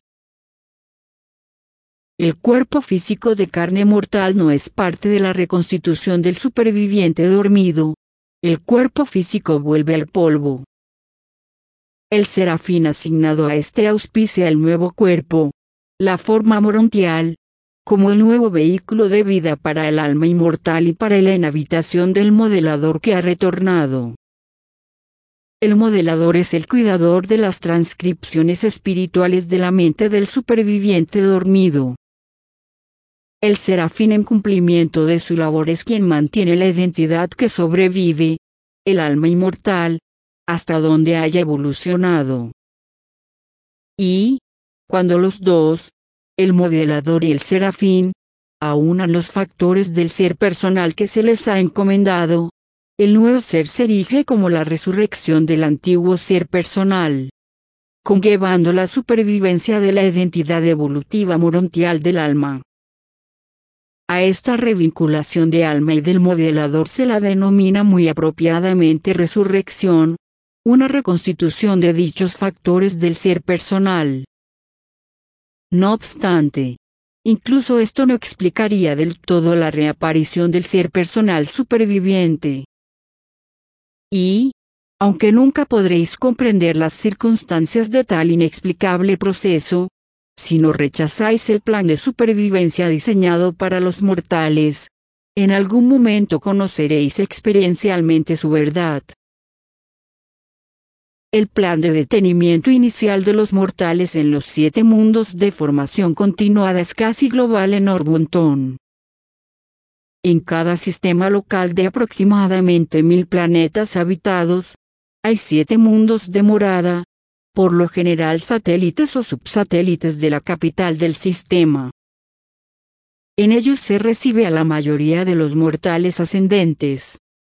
El cuerpo físico de carne mortal no es parte de la reconstitución del superviviente dormido. El cuerpo físico vuelve al polvo. El serafín asignado a este auspicia el nuevo cuerpo, la forma morontial, como el nuevo vehículo de vida para el alma inmortal y para la inhabitación del modelador que ha retornado. El modelador es el cuidador de las transcripciones espirituales de la mente del superviviente dormido. El serafín en cumplimiento de su labor es quien mantiene la identidad que sobrevive, el alma inmortal, hasta donde haya evolucionado. Y, cuando los dos, el modelador y el serafín, aunan los factores del ser personal que se les ha encomendado, el nuevo ser se erige como la resurrección del antiguo ser personal, conllevando la supervivencia de la identidad evolutiva morontial del alma. A esta revinculación de alma y del modelador se la denomina muy apropiadamente resurrección, una reconstitución de dichos factores del ser personal. No obstante, incluso esto no explicaría del todo la reaparición del ser personal superviviente. Y, aunque nunca podréis comprender las circunstancias de tal inexplicable proceso, si no rechazáis el plan de supervivencia diseñado para los mortales, en algún momento conoceréis experiencialmente su verdad. el plan de detenimiento inicial de los mortales en los 7 mundos de formación continuada es casi global en Orbunton. En cada sistema local de aproximadamente 1000 planetas habitados, hay 7 mundos de morada, por lo general satélites o subsatélites de la capital del sistema. En ellos se recibe a la mayoría de los mortales ascendentes.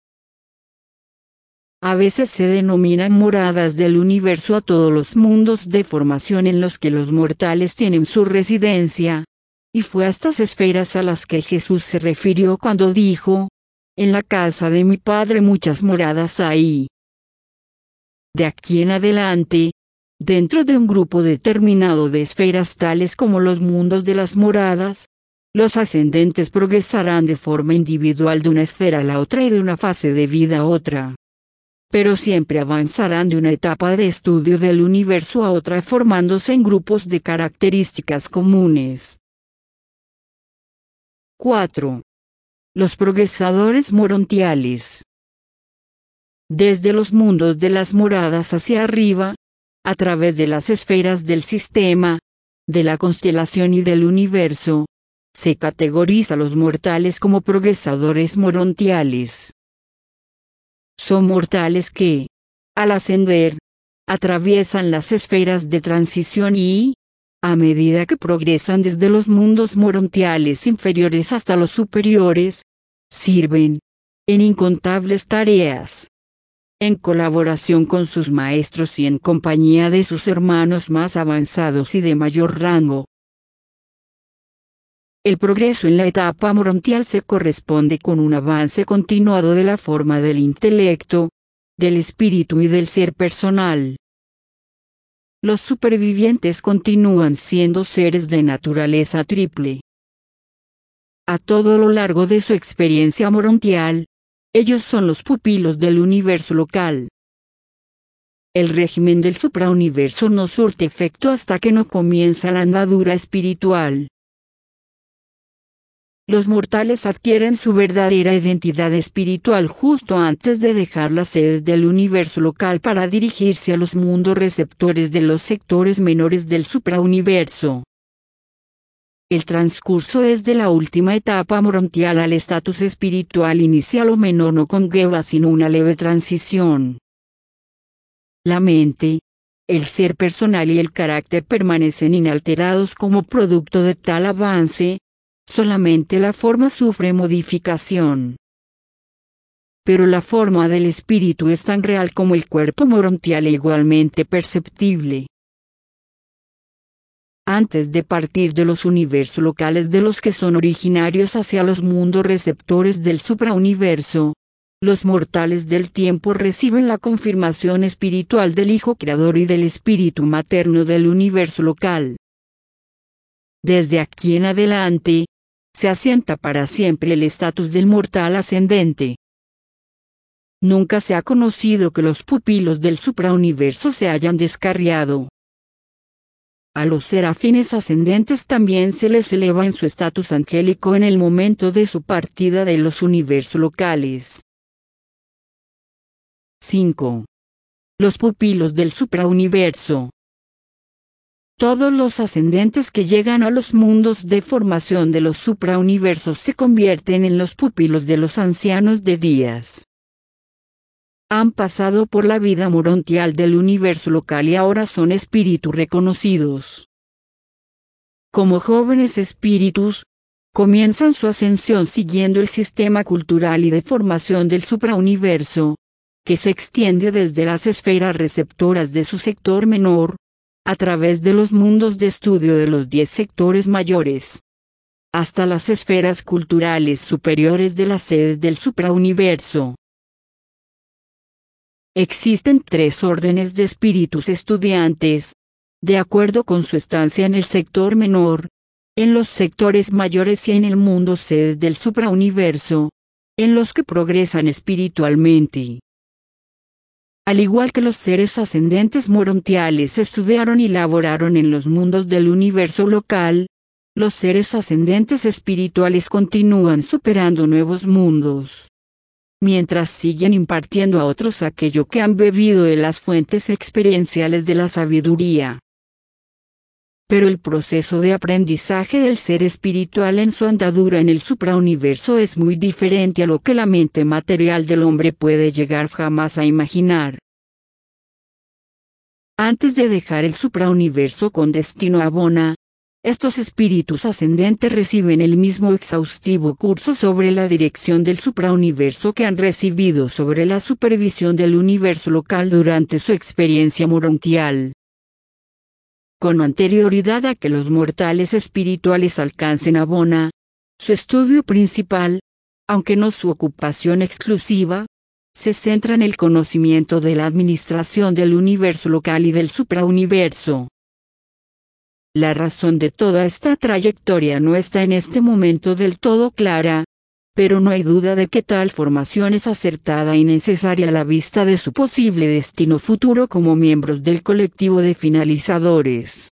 A veces se denominan moradas del universo a todos los mundos de formación en los que los mortales tienen su residencia, y fue a estas esferas a las que Jesús se refirió cuando dijo: «En la casa de mi Padre muchas moradas hay». De aquí en adelante, dentro de un grupo determinado de esferas tales como los mundos de las moradas, los ascendentes progresarán de forma individual de una esfera a la otra y de una fase de vida a otra. Pero siempre avanzarán de una etapa de estudio del universo a otra formándose en grupos de características comunes. 4. Los progresadores morontiales. Desde los mundos de las moradas hacia arriba, a través de las esferas del sistema, de la constelación y del universo, se categoriza a los mortales como progresadores morontiales. Son mortales que, al ascender, atraviesan las esferas de transición y, a medida que progresan desde los mundos morontiales inferiores hasta los superiores, sirven, en incontables tareas, en colaboración con sus maestros y en compañía de sus hermanos más avanzados y de mayor rango. El progreso en la etapa morontial se corresponde con un avance continuado de la forma del intelecto, del espíritu y del ser personal. Los supervivientes continúan siendo seres de naturaleza triple. A todo lo largo de su experiencia morontial, ellos son los pupilos del universo local. El régimen del suprauniverso no surte efecto hasta que no comienza la andadura espiritual. Los mortales adquieren su verdadera identidad espiritual justo antes de dejar la sede del universo local para dirigirse a los mundos receptores de los sectores menores del suprauniverso. El transcurso desde la última etapa morontial al estatus espiritual inicial o menor no conlleva sino una leve transición. La mente, el ser personal y el carácter permanecen inalterados como producto de tal avance. Solamente la forma sufre modificación. Pero la forma del espíritu es tan real como el cuerpo morontial e igualmente perceptible. Antes de partir de los universos locales de los que son originarios hacia los mundos receptores del suprauniverso, los mortales del tiempo reciben la confirmación espiritual del Hijo Creador y del Espíritu Materno del universo local. Desde aquí en adelante, se asienta para siempre el estatus del mortal ascendente. Nunca se ha conocido que los pupilos del suprauniverso se hayan descarriado. A los serafines ascendentes también se les eleva en su estatus angélico en el momento de su partida de los universos locales. 5. Los pupilos del suprauniverso. Todos los ascendentes que llegan a los mundos de formación de los suprauniversos se convierten en los pupilos de los ancianos de días. Han pasado por la vida morontial del universo local y ahora son espíritus reconocidos. Como jóvenes espíritus, comienzan su ascensión siguiendo el sistema cultural y de formación del suprauniverso, que se extiende desde las esferas receptoras de su sector menor, a través de los mundos de estudio de los 10 sectores mayores, hasta las esferas culturales superiores de la sede del suprauniverso. Existen 3 órdenes de espíritus estudiantes, de acuerdo con su estancia en el sector menor, en los sectores mayores y en el mundo sede del suprauniverso, en los que progresan espiritualmente. Al igual que los seres ascendentes morontiales estudiaron y laboraron en los mundos del universo local, los seres ascendentes espirituales continúan superando nuevos mundos. mientras siguen impartiendo a otros aquello que han bebido de las fuentes experienciales de la sabiduría. Pero el proceso de aprendizaje del ser espiritual en su andadura en el suprauniverso es muy diferente a lo que la mente material del hombre puede llegar jamás a imaginar. Antes de dejar el suprauniverso con destino a Bona, estos espíritus ascendentes reciben el mismo exhaustivo curso sobre la dirección del suprauniverso que han recibido sobre la supervisión del universo local durante su experiencia morontial. Con anterioridad a que los mortales espirituales alcancen a Bona, su estudio principal, aunque no su ocupación exclusiva, se centra en el conocimiento de la administración del universo local y del suprauniverso. La razón de toda esta trayectoria no está en este momento del todo clara, pero no hay duda de que tal formación es acertada y necesaria a la vista de su posible destino futuro como miembros del colectivo de finalizadores.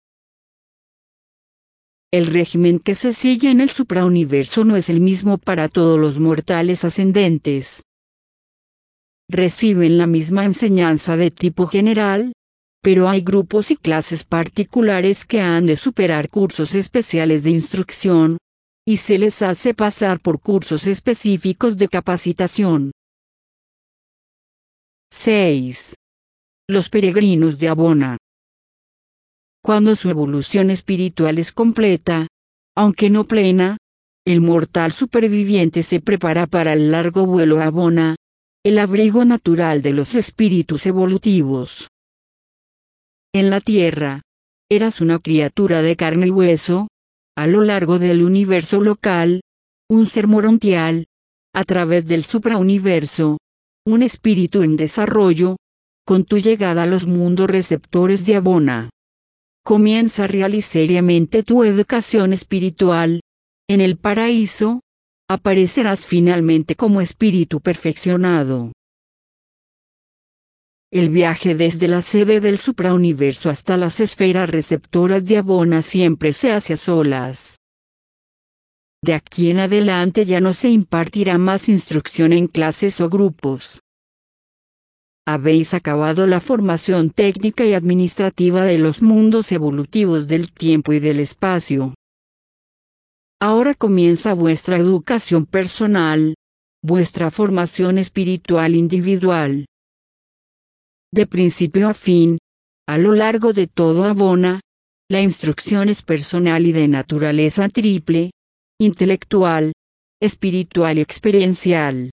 El régimen que se sigue en el suprauniverso no es el mismo para todos los mortales ascendentes. Reciben la misma enseñanza de tipo general, pero hay grupos y clases particulares que han de superar cursos especiales de instrucción, y se les hace pasar por cursos específicos de capacitación. 6. Los peregrinos de Abona. Cuando su evolución espiritual es completa, aunque no plena, el mortal superviviente se prepara para el largo vuelo a Abona, el abrigo natural de los espíritus evolutivos. En la Tierra, eras una criatura de carne y hueso, a lo largo del universo local, un ser morontial, a través del suprauniverso, un espíritu en desarrollo. Con tu llegada a los mundos receptores de Abona, comienza real y seriamente tu educación espiritual. En el paraíso, aparecerás finalmente como espíritu perfeccionado. El viaje desde la sede del suprauniverso hasta las esferas receptoras de Abona siempre se hace a solas. De aquí en adelante ya no se impartirá más instrucción en clases o grupos. Habéis acabado la formación técnica y administrativa de los mundos evolutivos del tiempo y del espacio. Ahora comienza vuestra educación personal, vuestra formación espiritual individual. De principio a fin, a lo largo de todo Abona, la instrucción es personal y de naturaleza triple: intelectual, espiritual y experiencial.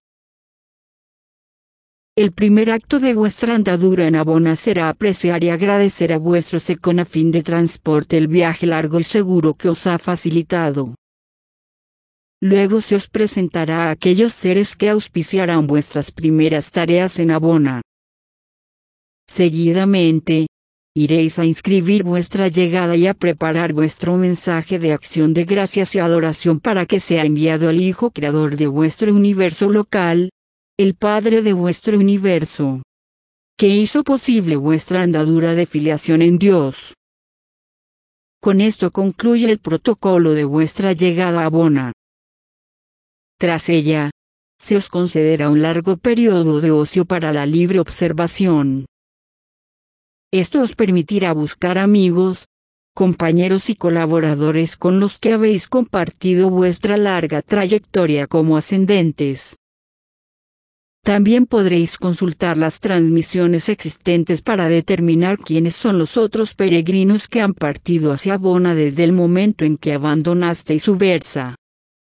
El primer acto de vuestra andadura en Abona será apreciar y agradecer a vuestro secón a fin de transporte el viaje largo y seguro que os ha facilitado. Luego se os presentará a aquellos seres que auspiciarán vuestras primeras tareas en Abona. Seguidamente, iréis a inscribir vuestra llegada y a preparar vuestro mensaje de acción de gracias y adoración para que sea enviado al Hijo Creador de vuestro universo local, el Padre de vuestro universo, que hizo posible vuestra andadura de filiación en Dios. Con esto concluye el protocolo de vuestra llegada a Abona. Tras ella, se os concederá un largo periodo de ocio para la libre observación. Esto os permitirá buscar amigos, compañeros y colaboradores con los que habéis compartido vuestra larga trayectoria como ascendentes. También podréis consultar las transmisiones existentes para determinar quiénes son los otros peregrinos que han partido hacia Abona desde el momento en que abandonasteis su versa.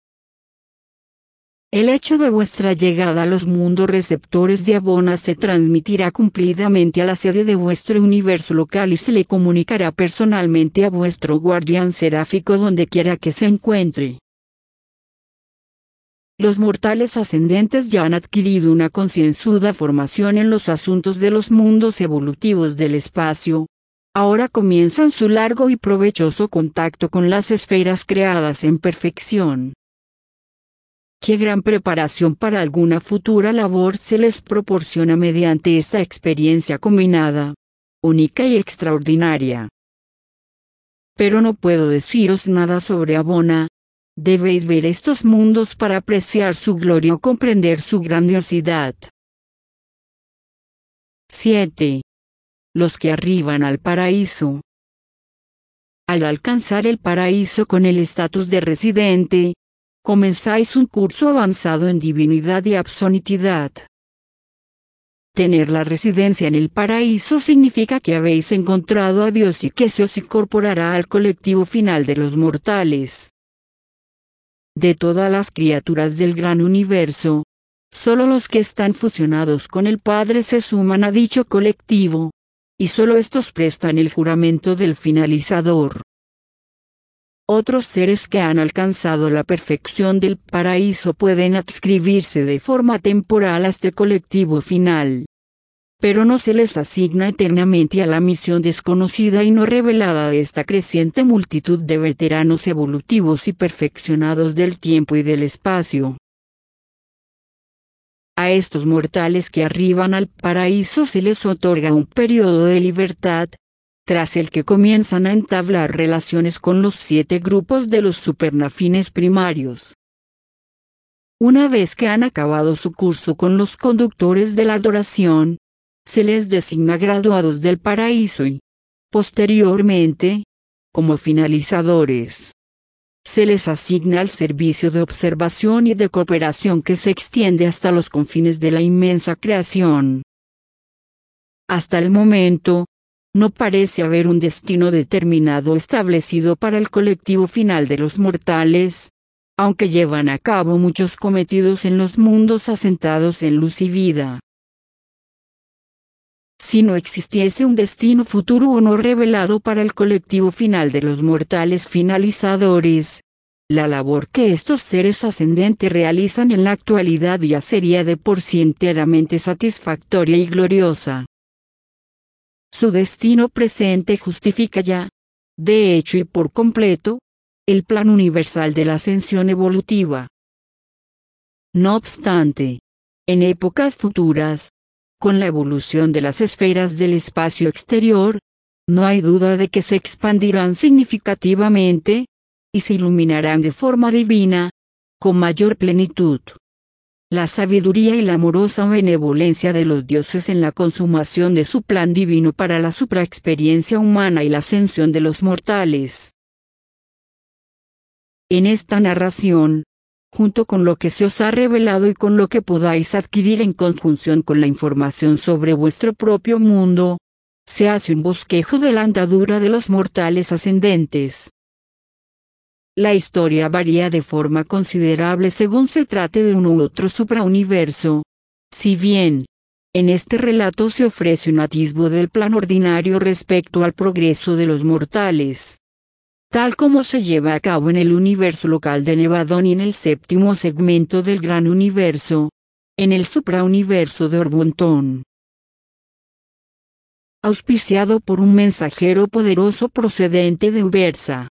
El hecho de vuestra llegada a los mundos receptores de Abona se transmitirá cumplidamente a la sede de vuestro universo local y se le comunicará personalmente a vuestro guardián seráfico donde quiera que se encuentre. Los mortales ascendentes ya han adquirido una concienzuda formación en los asuntos de los mundos evolutivos del espacio. Ahora comienzan su largo y provechoso contacto con las esferas creadas en perfección. Qué gran preparación para alguna futura labor se les proporciona mediante esta experiencia combinada, única y extraordinaria. Pero no puedo deciros nada sobre Abona, Debéis ver estos mundos para apreciar su gloria o comprender su grandiosidad. 7. Los que arriban al paraíso. Al alcanzar el paraíso con el estatus de residente, comenzáis un curso avanzado en divinidad y absolutidad. Tener la residencia en el paraíso significa que habéis encontrado a Dios y que se os incorporará al colectivo final de los mortales. De todas las criaturas del gran universo, solo los que están fusionados con el Padre se suman a dicho colectivo, y solo estos prestan el juramento del finalizador. Otros seres que han alcanzado la perfección del paraíso pueden adscribirse de forma temporal a este colectivo final, pero no se les asigna eternamente a la misión desconocida y no revelada de esta creciente multitud de veteranos evolutivos y perfeccionados del tiempo y del espacio. A estos mortales que arriban al paraíso se les otorga un periodo de libertad, tras el que comienzan a entablar relaciones con los 7 grupos de los supernafines primarios. Una vez que han acabado su curso con los conductores de la adoración, se les designa graduados del paraíso y, posteriormente, como finalizadores, se les asigna el servicio de observación y de cooperación que se extiende hasta los confines de la inmensa creación. Hasta el momento, no parece haber un destino determinado establecido para el colectivo final de los mortales, aunque llevan a cabo muchos cometidos en los mundos asentados en luz y vida. Si no existiese un destino futuro o no revelado para el colectivo final de los mortales finalizadores, la labor que estos seres ascendentes realizan en la actualidad ya sería de por sí enteramente satisfactoria y gloriosa. Su destino presente justifica ya, de hecho y por completo, el plan universal de la ascensión evolutiva. No obstante, en épocas futuras, con la evolución de las esferas del espacio exterior, no hay duda de que se expandirán significativamente, y se iluminarán de forma divina, con mayor plenitud. La sabiduría y la amorosa benevolencia de los dioses en la consumación de su plan divino para la supraexperiencia humana y la ascensión de los mortales. En esta narración, junto con lo que se os ha revelado y con lo que podáis adquirir en conjunción con la información sobre vuestro propio mundo, se hace un bosquejo de la andadura de los mortales ascendentes. La historia varía de forma considerable según se trate de uno u otro suprauniverso. Si bien, en este relato se ofrece un atisbo del plan ordinario respecto al progreso de los mortales, tal como se lleva a cabo en el universo local de Nevadón y en el 7º segmento del gran universo, en el suprauniverso de Orbontón. Auspiciado por un mensajero poderoso procedente de Ubersa.